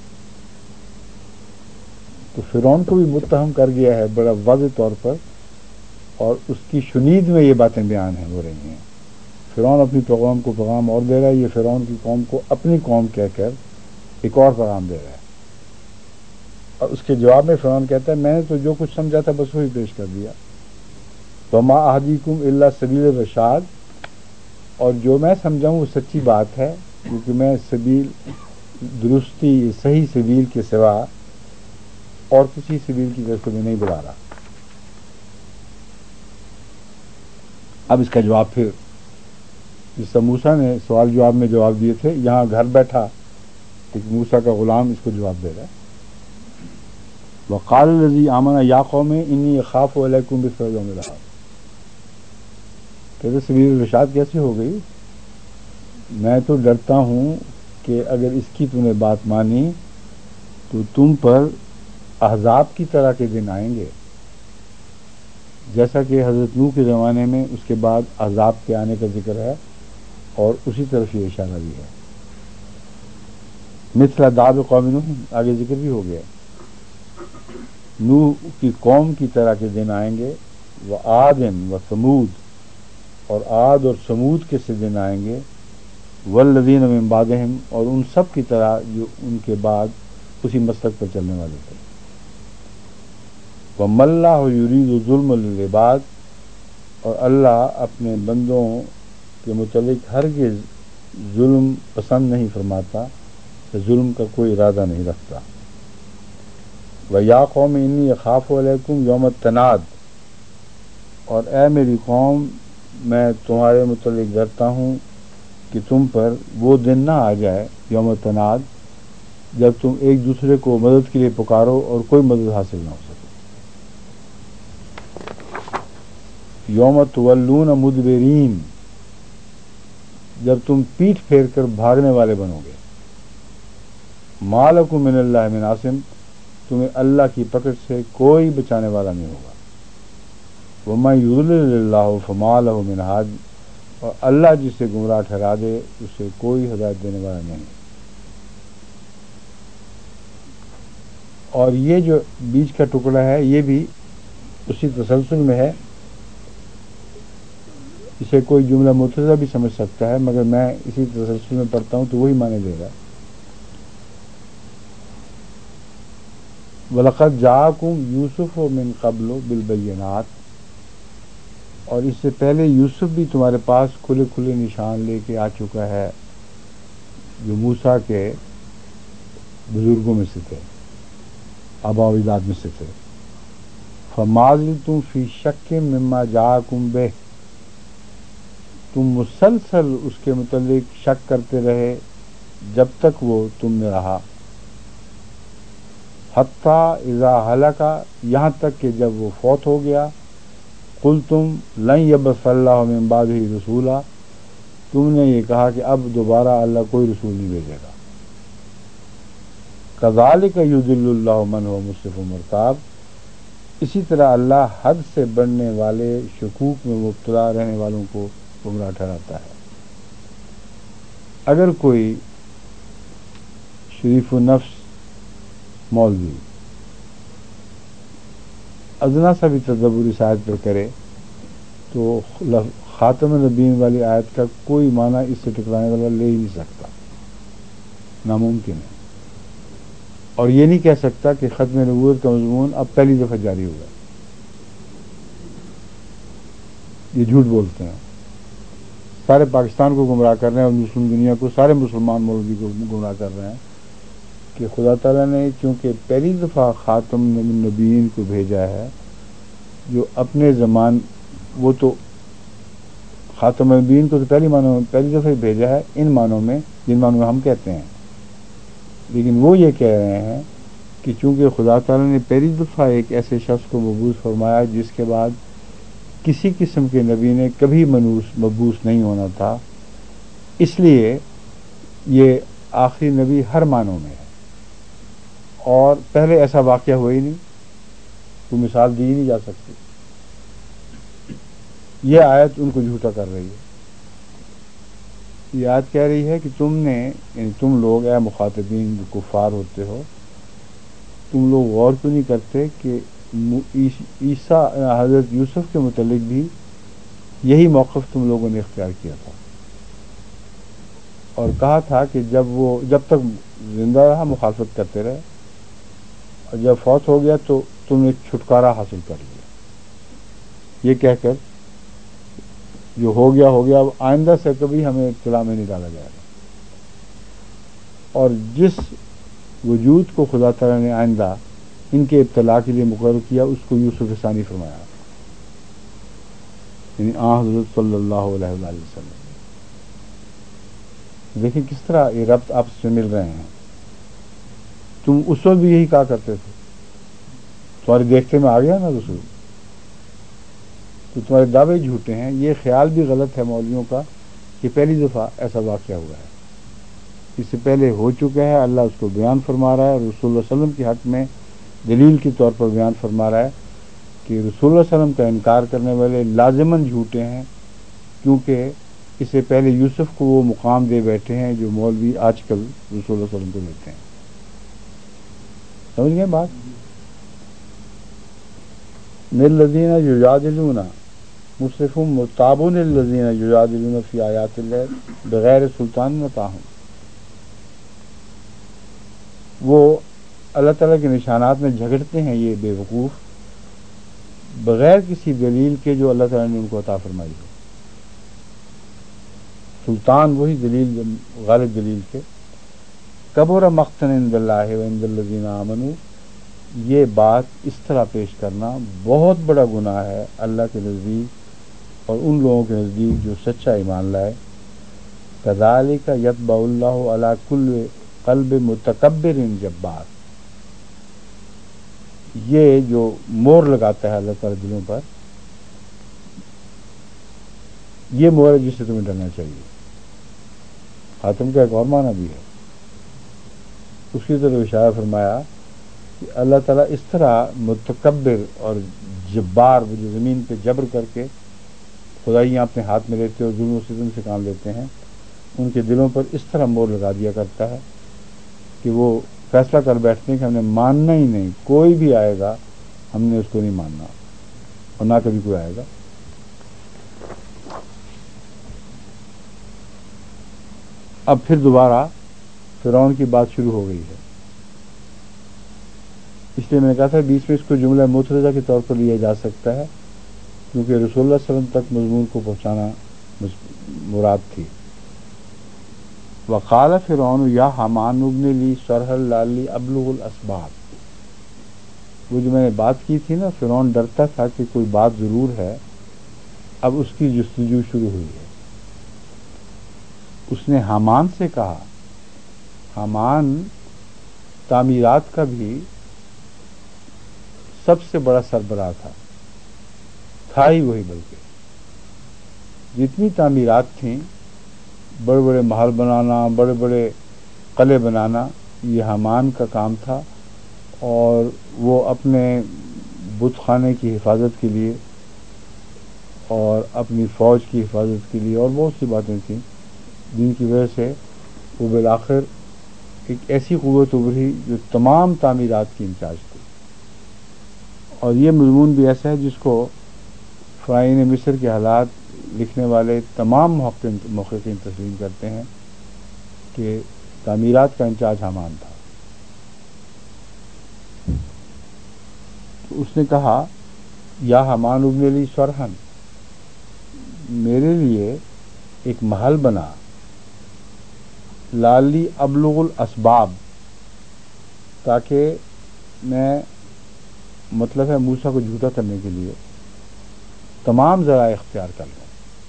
تو فرعون کو بھی متہم کر گیا ہے بڑا واضح طور پر، اور اس کی شنید میں یہ باتیں بیان ہیں ہو رہی ہیں۔ فرعون اپنی پیغام کو پیغام اور دے رہا ہے، یہ فرعون کی قوم کو اپنی قوم کہہ کر ایک اور پیغام دے رہا ہے، اور اس کے جواب میں فرعون کہتا ہے میں نے تو جو کچھ سمجھا تھا بس وہی پیش کر دیا، وما اهدیکم الا سبیل الرشاد، اور جو میں سمجھا ہوں وہ سچی بات ہے، کیونکہ میں سبیل درستی صحیح سبیل کے سوا اور کسی سبیل کی طرف میں نہیں بلا رہا۔ اب اس کا جواب پھر جس طرح موسیٰ نے سوال جواب میں جواب دیے تھے، یہاں گھر بیٹھا ایک موسیٰ کا غلام اس کو جواب دے رہا ہے، وقال الذی آمن یا قوم انی اخاف علیکم مثل یوم العرب، کہتے سبیل الرشاد کیسے ہو گئی، میں تو ڈرتا ہوں کہ اگر اس کی تم نے بات مانی تو تم پر احزاب کی طرح کے دن آئیں گے، جیسا کہ حضرت نوح کے زمانے میں اس کے بعد عذاب کے آنے کا ذکر ہے، اور اسی طرف یہ اشارہ بھی ہے، مثل داب قوم نوح آگے ذکر بھی ہو گیا، نوح کی قوم کی طرح کے دن آئیں گے، وہ عاد و ثمود، اور عاد اور سمود کے سے دن آئیں گے، والذین من بعدہم، اور ان سب کی طرح جو ان کے بعد اسی مسلک پر چلنے والے تھے، وَمَا اللَّهُ يُرِيدُ ظُلْمًا لِلْعِبَادِ، اور اللہ اپنے بندوں کے متعلق ہرگز ظلم پسند نہیں فرماتا، ظلم کا کوئی ارادہ نہیں رکھتا۔ وَيَا قَوْمِ إِنِّي أَخَافُ عَلَيْكُمْ يَوْمَ التَّنَادِ، اور اے میری قوم میں تمہارے متعلق ڈرتا ہوں کہ تم پر وہ دن نہ آ جائے، یوم التناد، جب تم ایک دوسرے کو مدد کے لیے پکارو اور کوئی مدد حاصل نہ ہو سکے، یوم تولون مدبرین، جب تم پیٹھ پھیر کر بھاگنے والے بنو گے، ما لکم من اللہ من عاصم، تمہیں اللہ کی پکڑ سے کوئی بچانے والا نہیں ہوگا، وَمَن يُضْلِلِ اللَّهُ فَمَا لَهُ مِنْ هَادٍ، اور اللہ جسے گمراہ ٹھہرا دے اسے کوئی ہدایت دینے والا نہیں۔ اور یہ جو بیچ کا ٹکڑا ہے یہ بھی اسی تسلسل میں ہے، اسے کوئی جملہ متضی بھی سمجھ سکتا ہے، مگر میں اسی تسلسل میں پڑھتا ہوں تو وہی معنی دے گا۔ وَلَقَدْ جَاءَكُمْ يُوسُفُ مِنْ قَبْلُ بِالْبَيِّنَاتِ، اور اس سے پہلے یوسف بھی تمہارے پاس کھلے کھلے نشان لے کے آ چکا ہے، جو موسیٰ کے بزرگوں میں سے تھے، آباء و اجداد میں سے تھے۔ فَمَا زِلْتُمْ فِي شَكٍّ مِّمَّا جَاءَكُمْ بِهِ، تم مسلسل اس کے متعلق شک کرتے رہے جب تک وہ تم نے رہا، حتیٰ اذا ہلکا، یہاں تک کہ جب وہ فوت ہو گیا، قل تم لن یبعث اللہ من بعدہ رسولا، تم نے یہ کہا کہ اب دوبارہ اللہ کوئی رسول نہیں بھیجے گا. کذالک یضل اللہ من هو مسرف مرتاب، اسی طرح اللہ حد سے بڑھنے والے شکوک میں مبتلا رہنے والوں کو گمراہ ٹھہراتا ہے. اگر کوئی شریف النفس مولوی ادنا سا بھی تدبر اس آیت پر کرے تو خاتم النبیین والی آیت کا کوئی معنی اس سے ٹکرانے والا لے ہی نہیں سکتا، ناممکن ہے. اور یہ نہیں کہہ سکتا کہ ختم نبوت کا مضمون اب پہلی دفعہ جاری ہوگا. یہ جھوٹ بولتے ہیں، سارے پاکستان کو گمراہ کر رہے ہیں اور مسلم دنیا کو، سارے مسلمان مولوی کو گمراہ کر رہے ہیں کہ خدا تعالیٰ نے چونکہ پہلی دفعہ خاتم النبیین کو بھیجا ہے، جو اپنے زمان وہ تو خاتم النبیین کو تو پہلی معنوں میں پہلی دفعہ بھیجا ہے ان معنوں میں جن معنوں میں ہم کہتے ہیں، لیکن وہ یہ کہہ رہے ہیں کہ چونکہ خدا تعالیٰ نے پہلی دفعہ ایک ایسے شخص کو مبعوث فرمایا جس کے بعد کسی قسم کے نبی نے کبھی منوس مبعوث نہیں ہونا تھا، اس لیے یہ آخری نبی ہر معنوں میں ہے. اور پہلے ایسا واقعہ ہوا ہی نہیں، کوئی مثال دی ہی نہیں جا سکتی. یہ آیت ان کو جھوٹا کر رہی ہے. یہ آیت کہہ رہی ہے کہ تم نے یعنی تم لوگ اے مخاطبین جو کفار ہوتے ہو، تم لوگ غور کیوں نہیں کرتے کہ عیسیٰ حضرت یوسف کے متعلق بھی یہی موقف تم لوگوں نے اختیار کیا تھا اور کہا تھا کہ جب وہ جب تک زندہ رہا مخالفت کرتے رہے اور جب فوت ہو گیا تو تم نے چھٹکارا حاصل کر لیا، یہ کہہ کر جو ہو گیا ہو گیا، اب آئندہ سے کبھی ہمیں ابتلا میں نہیں ڈالا جائے گا. اور جس وجود کو خدا تعالیٰ نے آئندہ ان کے ابتلا کے لیے مقرر کیا اس کو یوسف ثانی فرمایا، یعنی آن حضرت صلی اللہ علیہ وآلہ وسلم. دیکھیں کس طرح یہ ربط آپس میں مل رہے ہیں. تم اس وقت بھی یہی کہا کرتے تھے، تمہارے دیکھتے میں آ گیا نا رسول، تو تمہارے دعوے جھوٹے ہیں. یہ خیال بھی غلط ہے مولویوں کا کہ پہلی دفعہ ایسا واقعہ ہوا ہے، اس سے پہلے ہو چکا ہے. اللہ اس کو بیان فرما رہا ہے اور رسول اللہ علیہ وسلم کے حق میں دلیل کے طور پر بیان فرما رہا ہے کہ رسول اللہ علیہ وسلم کا انکار کرنے والے لازماً جھوٹے ہیں، کیونکہ اس سے پہلے یوسف کو وہ مقام دے بیٹھے ہیں جو مولوی آج کل رسول اللہ علیہ وسلم کو دیتے ہیں. سمجھ گئے بات؟ للذین یجادلون مصرفون متابون للذین یجادلون فی آیات اللہ بغیر سلطان اتاہم. وہ اللہ تعالیٰ کے نشانات میں جھگڑتے ہیں یہ بے وقوف بغیر کسی دلیل کے جو اللہ تعالیٰ نے ان کو عطا فرمائی ہے. سلطان وہی دلیل غالب دلیل کے. کبر مقتا عند اللہ وعند الذین آمنوا، یہ بات اس طرح پیش کرنا بہت بڑا گناہ ہے اللہ کے نزدیک اور ان لوگوں کے نزدیک جو سچا ایمان لائے. کذالک یطبع اللہ علی کل قلب متکبر جبار، یہ جو مور لگاتا ہے اللہ تعالیٰ دلوں پر، یہ مور ہے جس سے تمہیں ڈرنا چاہیے. خاتم کا ایک اور معنی بھی ہے، اس کی طرف اشارہ فرمایا کہ اللہ تعالیٰ اس طرح متکبر اور جبار جو زمین پہ جبر کر کے خدائیاں اپنے ہاتھ میں لیتے اور ظلم و ستم سے کام لیتے ہیں، ان کے دلوں پر اس طرح مور لگا دیا کرتا ہے کہ وہ فیصلہ کر بیٹھتے ہیں کہ ہم نے ماننا ہی نہیں، کوئی بھی آئے گا ہم نے اس کو نہیں ماننا اور نہ کبھی کوئی آئے گا. اب پھر دوبارہ فرعون کی بات شروع ہو گئی ہے، اس لیے میں نے کہا تھا بیچ میں اس کو جملہ مترجہ کے طور پر لیا جا سکتا ہے کیونکہ رسول اللہ صلی اللہ علیہ وسلم تک مضمون کو پہنچانا مراد تھی. وقال فرعون یا حامان ابن لی صرحا لعلی ابلغ الاسباب. وہ جو میں نے بات کی تھی نا، فرعون ڈرتا تھا کہ کوئی بات ضرور ہے. اب اس کی جستجو شروع ہوئی ہے. اس نے حامان سے کہا، حامان تعمیرات کا بھی سب سے بڑا سربراہ تھا، تھا ہی وہی، بلکہ جتنی تعمیرات تھیں، بڑے بڑے محل بنانا، بڑے بڑے قلعے بنانا، یہ حامان کا کام تھا، اور وہ اپنے بت خانے کی حفاظت کے لیے اور اپنی فوج کی حفاظت کے لیے اور بہت سی باتیں تھیں جن کی وجہ سے وہ بالآخر ایک ایسی قوت ابھری جو تمام تعمیرات کی انچارج تھی۔ اور یہ مضمون بھی ایسا ہے جس کو فرعون مصر کے حالات لکھنے والے تمام محققین تسلیم کرتے ہیں کہ تعمیرات کا انچارج حامان تھا۔ تو اس نے کہا یا حامان ابن لی صرحن، میرے لیے ایک محل بنا، لالی ابلغ الاسباب، تاکہ میں، مطلب ہے موسیٰ کو جھوٹا کرنے کے لیے تمام ذرائع اختیار کر لوں۔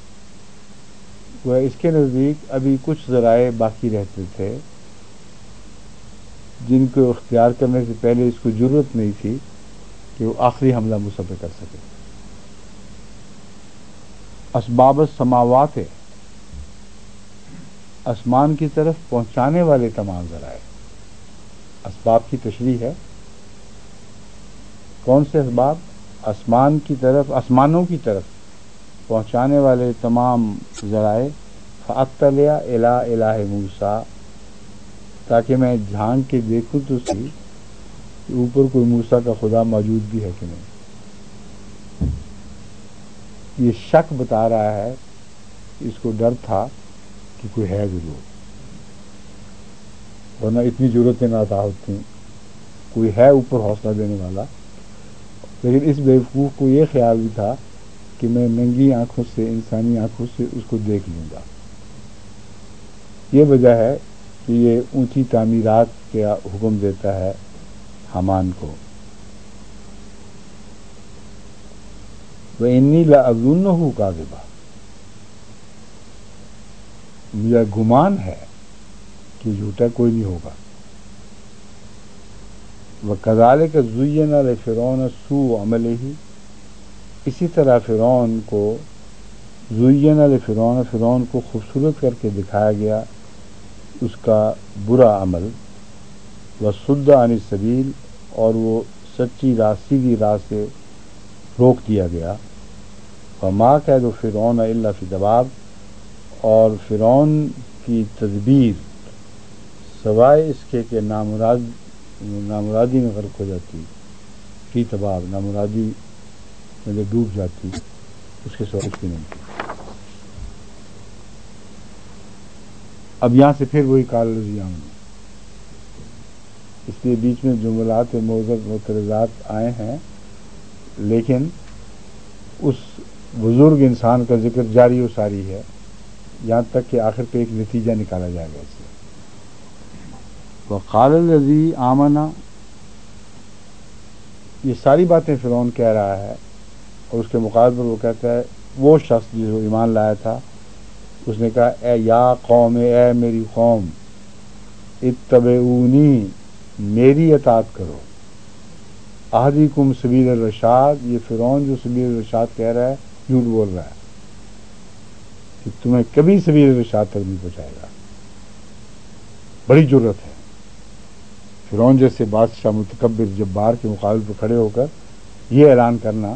وہ اس کے نزدیک ابھی کچھ ذرائع باقی رہتے تھے جن کو اختیار کرنے سے پہلے اس کو ضرورت نہیں تھی کہ وہ آخری حملہ موسیٰ پہ کر سکے۔ اسباب السماوات ہے، آسمان کی طرف پہنچانے والے تمام ذرائع۔ اسباب کی تشریح ہے، کون سے اسباب؟ آسمان کی طرف، آسمانوں کی طرف پہنچانے والے تمام ذرائع۔ فاطلع الی الہ موسیٰ، تاکہ میں جھانک کے دیکھوں تو سی کہ اوپر کوئی موسیٰ کا خدا موجود بھی ہے کہ نہیں۔ یہ شک بتا رہا ہے، اس کو ڈر تھا کہ کوئی ہے ضرور، ورنہ اتنی ضرورتیں نہ ہوتی، کوئی ہے اوپر حوصلہ دینے والا۔ لیکن اس بیوقوف کو یہ خیال بھی تھا کہ میں ننگی آنکھوں سے، انسانی آنکھوں سے اس کو دیکھ لوں گا۔ یہ وجہ ہے کہ یہ اونچی تعمیرات کا حکم دیتا ہے حامان کو۔ وَإِنِّي لَأَظُنُّهُ كَاذِبًا، مجھے گمان ہے کہ جھوٹا کوئی نہیں ہوگا۔ وَكَذَلِكَ زُيِّنَ لِفِرْعَوْنَ سُوءُ عَمَلِهِ، اسی طرح فرعون کو، زُيِّنَ لِفِرْعَوْنَ، فرعون کو خوبصورت کر کے دکھایا گیا اس کا برا عمل، وَصُدَّ عَنِ السَّبِيلِ، اور وہ سچی راہ، سیدھی راہ سے روک دیا گیا۔ وَمَا كَيْدُ فِرْعَوْنَ إِلَّا فِي تَبَابٍ، اور فرعون کی تدبیر سوائے اس کے کہ نامراد نامرادی میں غرق ہو جاتی، فی تباب، نامرادی میں جو ڈوب جاتی، اس کے سوا کچھ بھی نہیں تھی۔ اب یہاں سے پھر وہی قال الذی آمن، اس لیے بیچ میں جملات معترضات آئے ہیں، لیکن اس بزرگ انسان کا ذکر جاری و ساری ہے یہاں تک کہ آخر پہ ایک نتیجہ نکالا جائے گا اس سے۔ وقال الذی آمن، یہ ساری باتیں فرعون کہہ رہا ہے، اور اس کے مقابل پر وہ کہتا ہے وہ شخص جو ایمان لایا تھا، اس نے کہا اے یا قوم، اے میری قوم، اتبعونی، میری اطاعت کرو، اہدیکم سبیل الرشاد، یہ فرعون جو سبیل الرشاد کہہ رہا ہے جھوٹ بول رہا ہے، کہ تمہیں کبھی سبیل الرشاد تک نہیں پہنچائے گا۔ بڑی جرت ہے فرعون جیسے بادشاہ متکبر جبار کے مقابل پر کھڑے ہو کر یہ اعلان کرنا،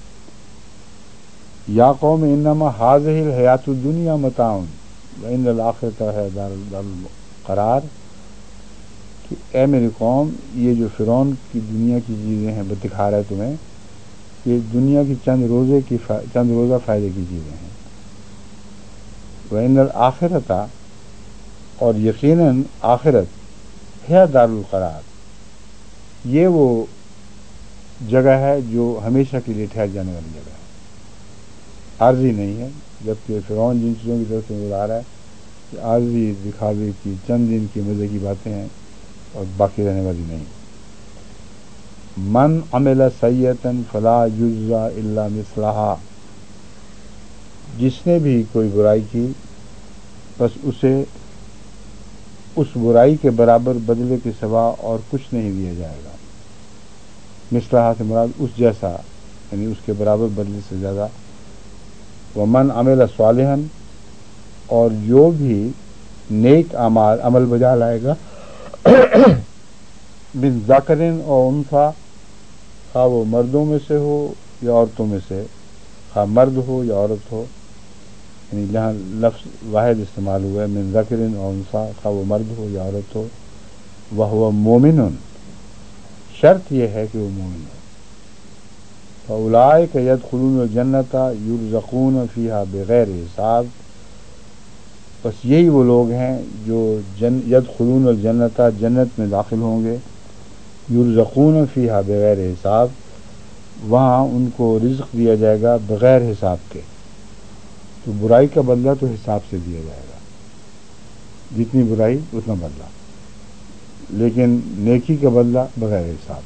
یا قوم انما هذه الحیات الدنیا متاع وان الاخرۃ ہے دار القرار، کہ اے میری قوم، یہ جو فرعون کی دنیا کی چیزیں ہیں دکھا رہا ہے تمہیں، یہ دنیا کی چند روزے کی فا... چند روزہ فائدے کی چیزیں ہیں۔ وان الاخرۃ، اور یقیناً آخرت، ہے دار القرار، یہ وہ جگہ ہے جو ہمیشہ کے لیے ٹھہر جانے والی جگہ ہے، عارضی نہیں ہے۔ جبکہ فرعون جن چیزوں کی طرف سے بتا رہا ہے کہ عارضی، دکھاوے کی، چند دن کی مزے کی باتیں ہیں اور باقی رہنے والی نہیں۔ من عمل سیئۃ فلا یجزی الا مثلھا، جس نے بھی کوئی برائی کی بس اسے اس برائی کے برابر بدلے کے سوا اور کچھ نہیں دیا جائے گا۔ مثلھا سے مراد اس جیسا یعنی اس کے برابر بدلے سے زیادہ. ومن عمل صالحا، اور جو بھی نیک اعمال عمل بجا لائے گا، من ذکر و انثی، خواہ وہ مردوں میں سے ہو یا عورتوں میں سے، خواہ مرد ہو یا عورت ہو، یعنی جہاں لفظ واحد استعمال ہوا ہے من ذکر و انثی، خواہ وہ مرد ہو یا عورت ہو، وہو مومن، شرط یہ ہے کہ وہ مومن ہو. فاولئک یدخلون الجنۃ یرزقون فیہا بغیر حساب، بس یہی وہ لوگ ہیں جو جن یدخلون الجنۃ، جنت میں داخل ہوں گے، یرزقون فیہا بغیر حساب، وہاں ان کو رزق دیا جائے گا بغیر حساب کے. تو برائی کا بدلہ تو حساب سے دیا جائے گا، جتنی برائی اتنا بدلہ، لیکن نیکی کا بدلہ بغیر حساب.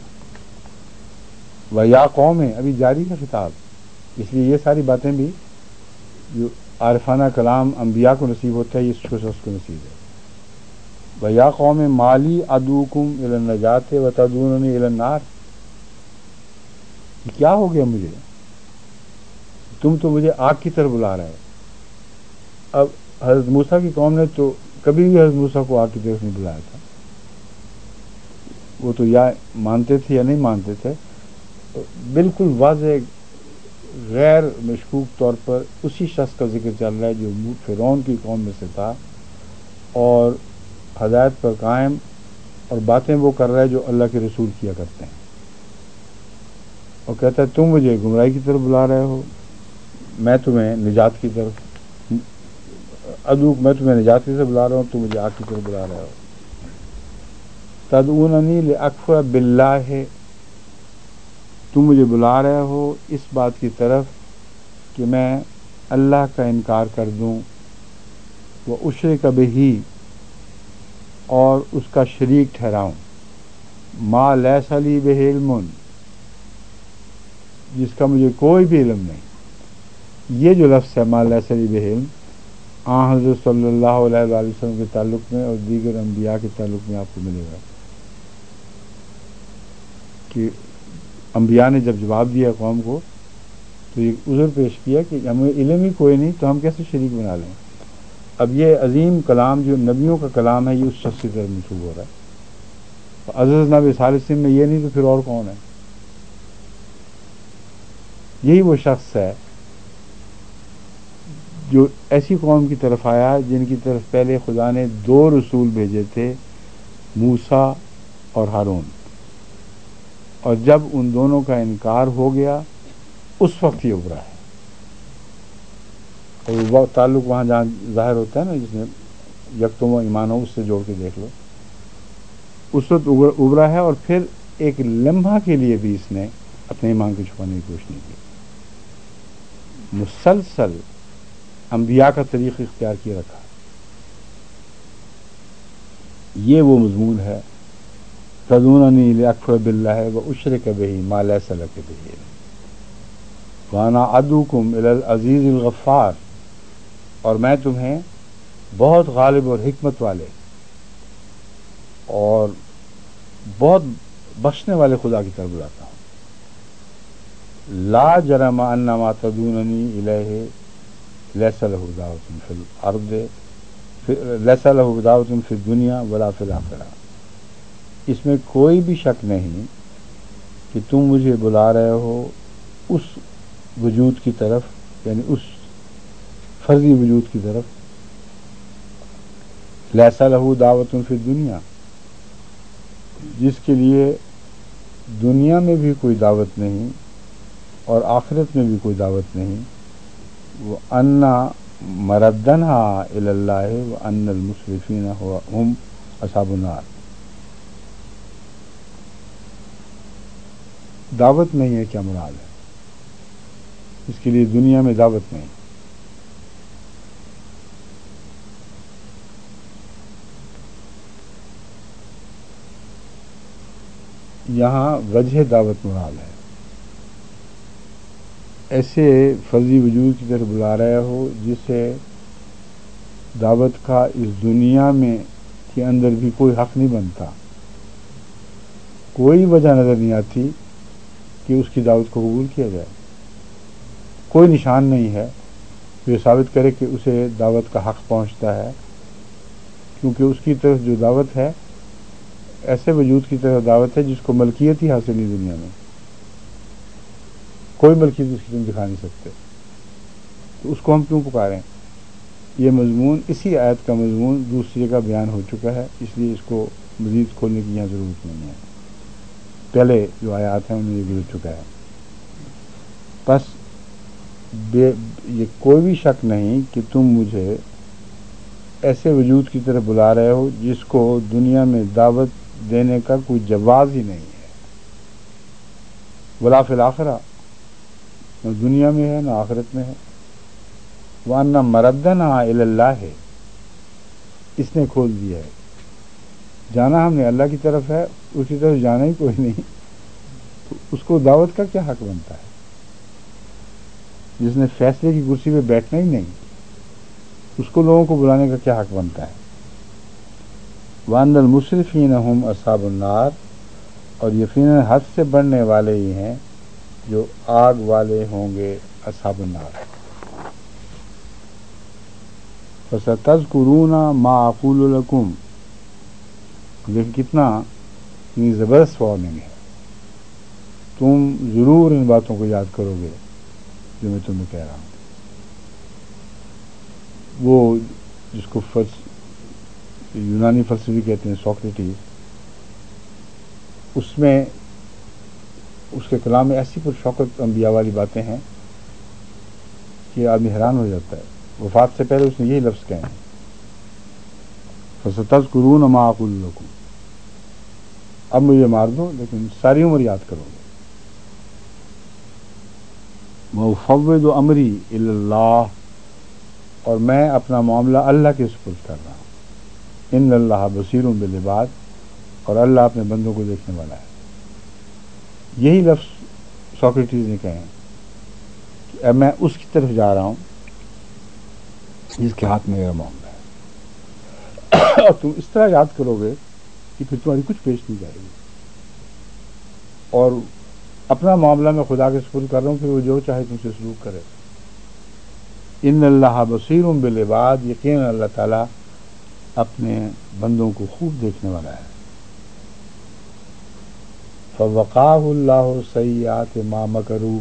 و یا قوم ہے، ابھی جاری ہے خطاب، اس لیے یہ ساری باتیں بھی جو عارفانہ کلام انبیاء کو نصیب ہوتا ہے یہ اس شخص کو نصیب ہے. و یا قوم مالی ادعوکم الی النجات و تدعوننی الی النار، یہ کیا ہو گیا مجھے، تم تو مجھے آگ کی طرف بلا رہے ہو. اب حضرت موسیٰ کی قوم نے تو کبھی بھی حضرت موسیٰ کو آگ کی طرف نہیں بلایا تھا، وہ تو یا مانتے تھے یا نہیں مانتے تھے. بالکل واضح غیر مشکوک طور پر اسی شخص کا ذکر چل رہا ہے جو فرعون کی قوم میں سے تھا اور ہدایت پر قائم، اور باتیں وہ کر رہا ہے جو اللہ کے رسول کیا کرتے ہیں، اور کہتا ہے تم مجھے گمراہی کی طرف بلا رہے ہو، میں تمہیں نجات کی طرف ادعوک میں تمہیں نجات کی طرف بلا رہا ہوں، تم مجھے آگ کی طرف بلا رہے ہو. تدعوننی لاکفر باللہ، تم مجھے بلا رہے ہو اس بات کی طرف کہ میں اللہ کا انکار کر دوں، وہ اشرک بہ، اور اس کا شریک ٹھہراؤں، ما لیس لی بہ علم، جس کا مجھے کوئی بھی علم نہیں. یہ جو لفظ ہے ما لیس لی بہ علم، آن حضرت صلی اللہ علیہ وآلہ وسلم کے تعلق میں اور دیگر انبیاء کے تعلق میں آپ کو ملے گا کہ انبیاء نے جب جواب دیا قوم کو تو یہ عذر پیش کیا کہ ہمیں علم ہی کوئی نہیں تو ہم کیسے شریک بنا لیں. اب یہ عظیم کلام جو نبیوں کا کلام ہے یہ اس شخص کی طرف منسوب ہو رہا ہے. عزیز نبی ثالثین میں یہ نہیں تو پھر اور کون ہے؟ یہی وہ شخص ہے جو ایسی قوم کی طرف آیا جن کی طرف پہلے خدا نے دو رسول بھیجے تھے، موسیٰ اور ہارون، اور جب ان دونوں کا انکار ہو گیا اس وقت یہ ابھرا ہے. اور وہ تعلق وہاں جہاں ظاہر ہوتا ہے نا جس میں یکتم و ایمان ہو، اس سے جوڑ کے دیکھ لو، اس وقت ابھرا ہے. اور پھر ایک لمحہ کے لیے بھی اس نے اپنے ایمان کو چھپانے کی کوشش نہیں کی، مسلسل انبیاء کا طریق اختیار کیے رکھا. یہ وہ مضمون ہے تدعوننی لاکفر باللہ واشرک بہ ما لیس لک بہ علم وانا ادعوکم الی العزیز الغفار، اور میں تمہیں بہت غالب اور حکمت والے اور بہت بخشنے والے خدا کی طرف بلاتا ہوں. لا جرم ان ما تدعوننی الیہ لیس لہ دعوۃ فی الارض لیس لہ دعوۃ فی الدنیا ولا فی الآخرہ، اس میں کوئی بھی شک نہیں کہ تم مجھے بلا رہے ہو اس وجود کی طرف، یعنی اس فرضی وجود کی طرف، لیس لہ دعوۃ فی الدنیا، جس کے لیے دنیا میں بھی کوئی دعوت نہیں اور آخرت میں بھی کوئی دعوت نہیں. وَأَنَّ مَرَدَّنَا إِلَى اللَّهِ وَأَنَّ الْمُسْرِفِينَ هُمْ أَصْحَابُ النَّارِ. دعوت نہیں ہے کیا مراد ہے؟ اس کے لیے دنیا میں دعوت نہیں. یہاں وجہ دعوت مراد ہے. ایسے فرضی وجود کی طرف بلا رہے ہو جسے دعوت کا اس دنیا میں کے اندر بھی کوئی حق نہیں بنتا، کوئی وجہ نظر نہیں آتی کہ اس کی دعوت کو قبول کیا جائے. کوئی نشان نہیں ہے جو یہ ثابت کرے کہ اسے دعوت کا حق پہنچتا ہے، کیونکہ اس کی طرف جو دعوت ہے ایسے وجود کی طرف دعوت ہے جس کو ملکیت ہی حاصل نہیں دنیا میں. کوئی ملکیت اس کی تم دکھا نہیں سکتے، تو اس کو ہم کیوں پکاریں؟ یہ مضمون، اسی آیت کا مضمون دوسری جگہ بیان ہو چکا ہے، اس لیے اس کو مزید کھولنے کی یہاں ضرورت نہیں ہے. پہلے جو آیات ہیں ان میں یہ گزر چکا ہے. بس بے یہ کوئی بھی شک نہیں کہ تم مجھے ایسے وجود کی طرف بلا رہے ہو جس کو دنیا میں دعوت دینے کا کوئی جواز ہی نہیں ہے. ولا فی الآخرہ، نہ دنیا میں ہے نہ آخرت میں ہے. وَأَنَّ مَرَدَّنَا إِلَى اللَّهِ ہے، اس نے کھول دیا ہے. جانا ہم نے اللہ کی طرف ہے، اس کی طرف جانا ہی کوئی نہیں، تو اس کو دعوت کا کیا حق بنتا ہے؟ جس نے فیصلے کی کرسی پہ بیٹھنا ہی نہیں، اس کو لوگوں کو بلانے کا کیا حق بنتا ہے؟ وَأَنَّ الْمُسْرِفِينَ هُمْ أَصْحَابُ النَّارِ، اور یقیناً حد سے بڑھنے والے ہی ہیں جو آگ والے ہوں گے، اصحاب النار. فَسَتَذْكُرُونَ مَا أَقُولُ لَكُمْ، لیکن کتنا زبردست وارننگ ہے. تم ضرور ان باتوں کو یاد کرو گے جو میں تمہیں کہہ رہا ہوں. وہ جس کو فلس یونانی فلسفی کہتے ہیں، سوکریٹیز، اس میں اس کے کلام میں ایسی پرشوکت انبیاء والی باتیں ہیں کہ آدمی حیران ہو جاتا ہے. وفات سے پہلے اس نے یہی لفظ کہے ہیں، فَسَتَذْكُرُونَ مَا أَقُولُ لَكُمْ، اب مجھے مار دو لیکن ساری عمر یاد کرو گے. وَأُفَوِّضُ أَمْرِي إِلَى اللَّهِ، اور میں اپنا معاملہ اللہ کے سپرد کر رہا ہوں. إِنَّ اللَّهَ بَصِيرٌ بِالْعِبَادِ، اور اللہ اپنے بندوں کو دیکھنے والا ہے. یہی لفظ سوکریٹیز نے کہے کہ اب میں اس کی طرف جا رہا ہوں جس کے ہاتھ میں میرا معاملہ ہے. اور تم اس طرح یاد کرو گے کہ پھر تمہاری کچھ پیش نہیں جائے گی. اور اپنا معاملہ میں خدا کے سپرد کر رہا ہوں، پھر وہ جو چاہے تم سے سلوک کرے. ان اللہ بصیر بالعباد، یقینا اللہ تعالیٰ اپنے بندوں کو خوب دیکھنے والا ہے. فوقاہ اللہ سیئات ما مکروا،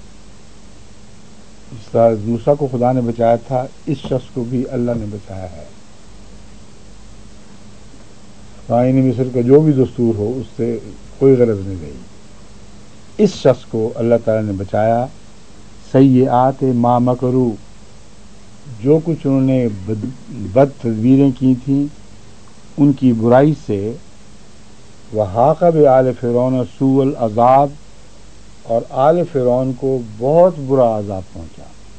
اس طرح موسیٰ کو خدا نے بچایا تھا، اس شخص کو بھی اللہ نے بچایا ہے. آئین مصر کا جو بھی دستور ہو اس سے کوئی غرض نہیں رہی. اس شخص کو اللہ تعالیٰ نے بچایا. سیئات ما مکروا، جو کچھ انہوں نے بد, بد تدبیریں کی تھیں ان کی برائی سے. وحاق بآل فرعون سوء العذاب، اور آل فرعون کو بہت برا عذاب پہنچا.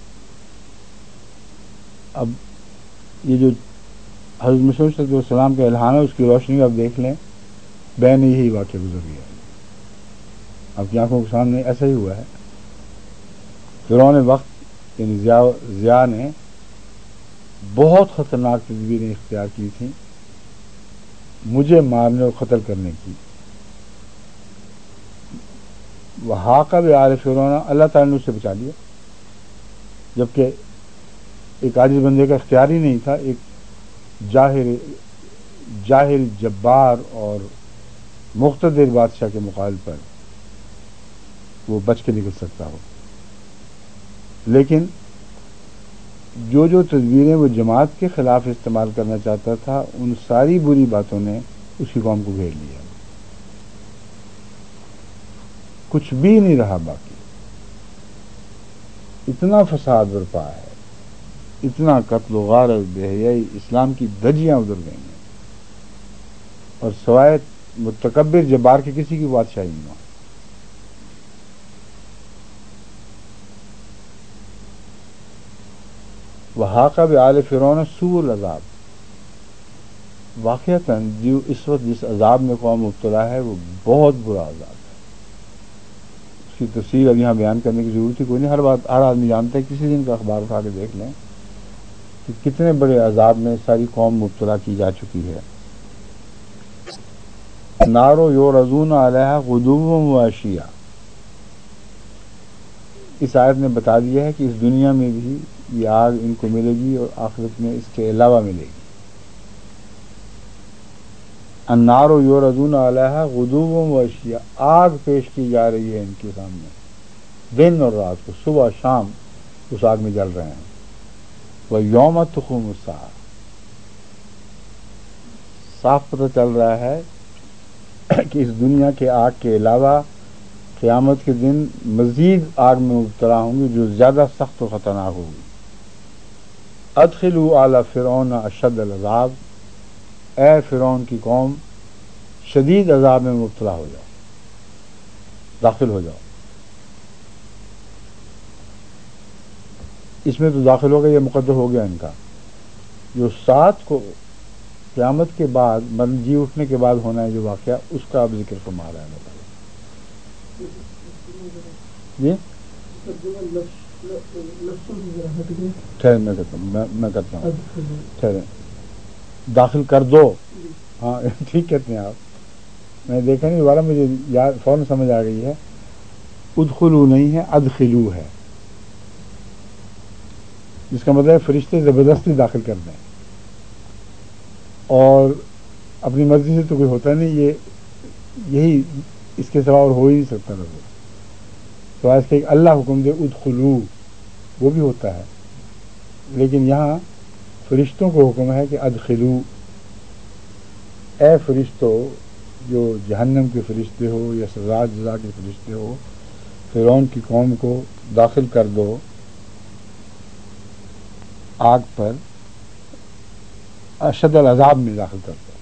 اب یہ جو حضرت مسیح علیہ السلام کا الہام ہے اس کی روشنی اب دیکھ لیں، بین یہی واقعہ گزر گیا ہے. اب کی آنکھوں کے سامنے ایسا ہی ہوا ہے. فرعون وقت یعنی ضیاء نے بہت خطرناک تدبیریں اختیار کی تھیں مجھے مارنے اور قتل کرنے کی. وحاق بآل فرعون، اللہ تعالیٰ نے اسے بچا لیا، جبکہ ایک عاجز بندے کا اختیار ہی نہیں تھا. ایک جاہر جاہر جبار اور مقتدر بادشاہ کے مقابل پر وہ بچ کے نکل سکتا ہو. لیکن جو جو تدبیریں وہ جماعت کے خلاف استعمال کرنا چاہتا تھا ان ساری بری باتوں نے اس کی قوم کو گھیر لیا. کچھ بھی نہیں رہا باقی. اتنا فساد برپا ہے، اتنا قتل و غارت، بے حیائی، اسلام کی دھجیاں ادھر گئی ہیں، اور سوائے متکبر جبار کے کسی کی بادشاہی نہیں ہو. وحاق بآل فرعون سوء العذاب، واقعتاً جو اس وقت جس عذاب میں قوم مبتلا ہے وہ بہت برا عذاب ہے. اس کی تفصیل اب یہاں بیان کرنے کی ضرورت ہی کوئی نہیں. ہر بات ہر آدمی جانتا ہے. کسی دن کا اخبار اٹھا کے دیکھ لیں کہ کتنے بڑے عذاب میں ساری قوم مبتلا کی جا چکی ہے. نارو یعرضون علیہا غدوا و عشیا، اس آیت نے بتا دیا ہے کہ اس دنیا میں بھی یہ آگ ان کو ملے گی اور آخرت میں اس کے علاوہ ملے گی. النار یعرضون علیہا غدوا و عشیا، آگ پیش کی جا رہی ہے ان کے سامنے دن اور رات کو، صبح شام اس آگ میں جل رہے ہیں. وَيَوْمَ تَقُومُ السَّاعَةُ، صاف پتہ چل رہا ہے کہ اس دنیا کے آگ کے علاوہ قیامت کے دن مزید آگ میں مبتلا ہوں گے جو زیادہ سخت و خطرناک ہوگی. ادخلوا آل فرعون اشد العذاب، اے فرعون کی قوم شدید عذاب میں مبتلا ہو جاؤ، داخل ہو جاؤ. اس میں تو داخل ہو گیا، یہ مقدر ہو گیا ان کا. جو سات کو قیامت کے بعد من جی اٹھنے کے بعد ہونا ہے جو واقعہ، اس کا اب ذکر فرما رہا ہے اللہ تعالیٰ. جی ٹھہر میں کرتا ہوں میں, میں کرتا ہوں ٹھہرے داخل کر دو. ہاں ٹھیک کہتے ہیں آپ، میں دیکھا نہیں دوبارہ مجھے یاد فوراً سمجھ آ گئی ہے. ادخلو نہیں ہے، ادخلو ہے، جس کا مطلب ہے فرشتے زبردستی داخل کر دیں، اور اپنی مرضی سے تو کوئی ہوتا نہیں، یہ یہی اس کے سوا اور ہو ہی نہیں سکتا. لوگ تو اس کے اللہ حکم دے ادخلو، وہ بھی ہوتا ہے، لیکن یہاں فرشتوں کو حکم ہے کہ ادخلو، اے فرشتوں جو جہنم کے فرشتے ہو یا سزا جزا کے فرشتے ہو، فرعون کی قوم کو داخل کر دو آگ پر، اشد العذاب میں داخل کر دو.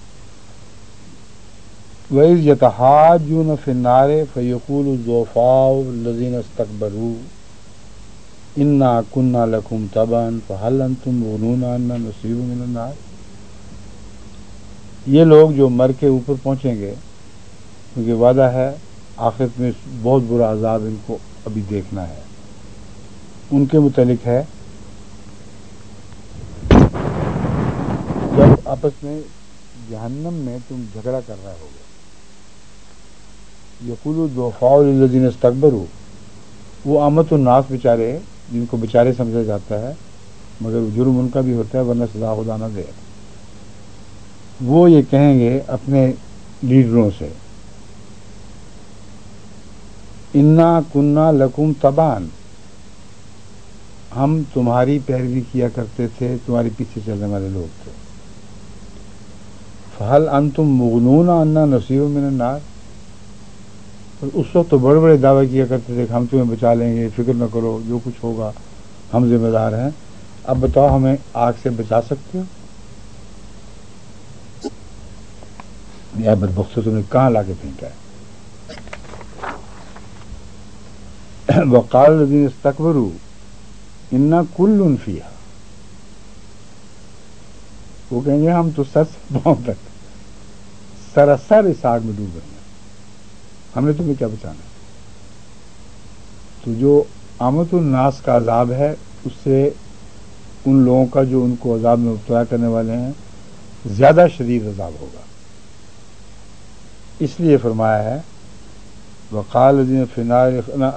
وَإِذْ يَتَحَاجُّونَ فِي النَّارِ فَيَقُولُ الضُّعَفَاءُ الَّذِينَ اسْتَكْبَرُوا إِنَّا كُنَّا لَكُمْ تَبَعًا فَهَلْ أَنْتُمْ مُغْنُونَ عَنَّا نَصِيبًا مِنَ النَّارِ. یہ لوگ جو مر کے اوپر پہنچیں گے، کیونکہ وعدہ ہے آخرت میں بہت برا عذاب ان کو ابھی دیکھنا ہے، ان کے متعلق ہے جب آپس میں جہنم میں تم جھگڑا کر رہے ہوگے. یقول الضعفاء للذین استکبروا، وہ عامت الناس بیچارے جن کو بیچارے سمجھا جاتا ہے مگر جرم ان کا بھی ہوتا ہے ورنہ سزا خدا نہ دے، وہ یہ کہیں گے اپنے لیڈروں سے انا کننا لکم تبعا، ہم تمہاری پیروی کیا کرتے تھے، تمہارے پیچھے چلنے والے لوگ تھے. فہل انتم مغنون عنا نصیبا من النار، اس وقت تو بڑے بڑے دعویٰ کیا کرتے تھے کہ ہم تمہیں بچا لیں گے، فکر نہ کرو، جو کچھ ہوگا ہم ذمہ دار ہیں. اب بتاؤ ہمیں آگ سے بچا سکتے ہو؟ یا بدبختو تم نے کہاں لا کے پھینکا ہے. وقال الذین استکبروا انا کل فیہا، وہ کہیں گے ہم تو سر سے پاؤں تک سراسر اس آگ میں ڈوب رہے ہیں، ہم نے تمہیں کیا بچانا ہے. تو جو آمد الناس کا عذاب ہے اس سے ان لوگوں کا جو ان کو عذاب میں مبتلا کرنے والے ہیں زیادہ شدید عذاب ہوگا. اس لیے فرمایا ہے وقال الذین فی النار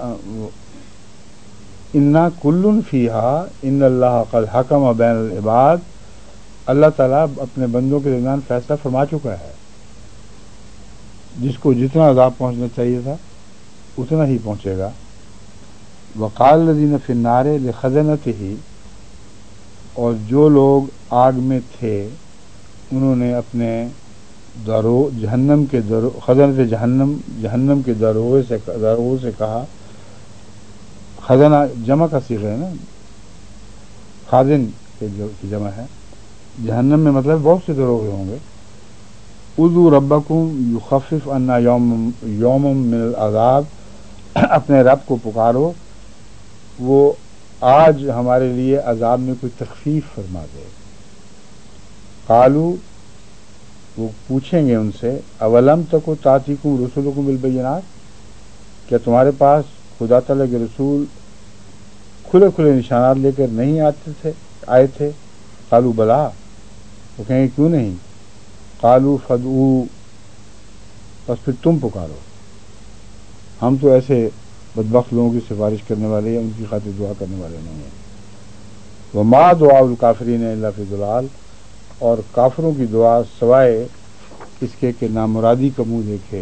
انا کل فیہا ان اللہ قد حکم بین العباد، اللہ تعالیٰ اپنے بندوں کے درمیان فیصلہ فرما چکا ہے، جس کو جتنا عذاب پہنچنا چاہیے تھا اتنا ہی پہنچے گا. وقال الذین فی النار لخزنتہ، اور جو لوگ آگ میں تھے انہوں نے اپنے دارو جہنم کے درو خزنت جہنم جہنم کے داروغے سے داروغوں سے کہا، خزنہ جمع کا صیغہ ہے نا، خازن کے جو کی جمع ہے، جہنم میں مطلب بہت سے دروغے ہوں گے. اذو ربکم یخفف عنا یوم یوم من العذاب، اپنے رب کو پکارو وہ آج ہمارے لیے عذاب میں کوئی تخفیف فرما دے. قالو، وہ پوچھیں گے ان سے اولم تکو تاتیکم رسلکم بالبینات، کیا تمہارے پاس خدا تعالیٰ کے رسول کھلے کھلے نشانات لے کر نہیں آتے تھے آئے تھے؟ قالو بلا، وہ کہیں گے کیوں نہیں. قالو فدعو، بس پھر تم پکارو، ہم تو ایسے بدبخت لوگوں کی سفارش کرنے والے یا ان کی خاطر دعا کرنے والے نہیں ہیں۔ وما دعاء الکافرین الا فی ضلال، اور کافروں کی دعا سوائے اس کے کہ نامرادی کا منہ دیکھے،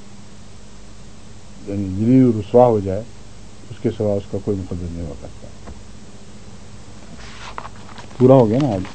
یعنی ذلیل و رسوا ہو جائے، اس کے سوا اس کا کوئی مقدر نہیں ہو سکتا۔ پورا ہو گیا نا آج؟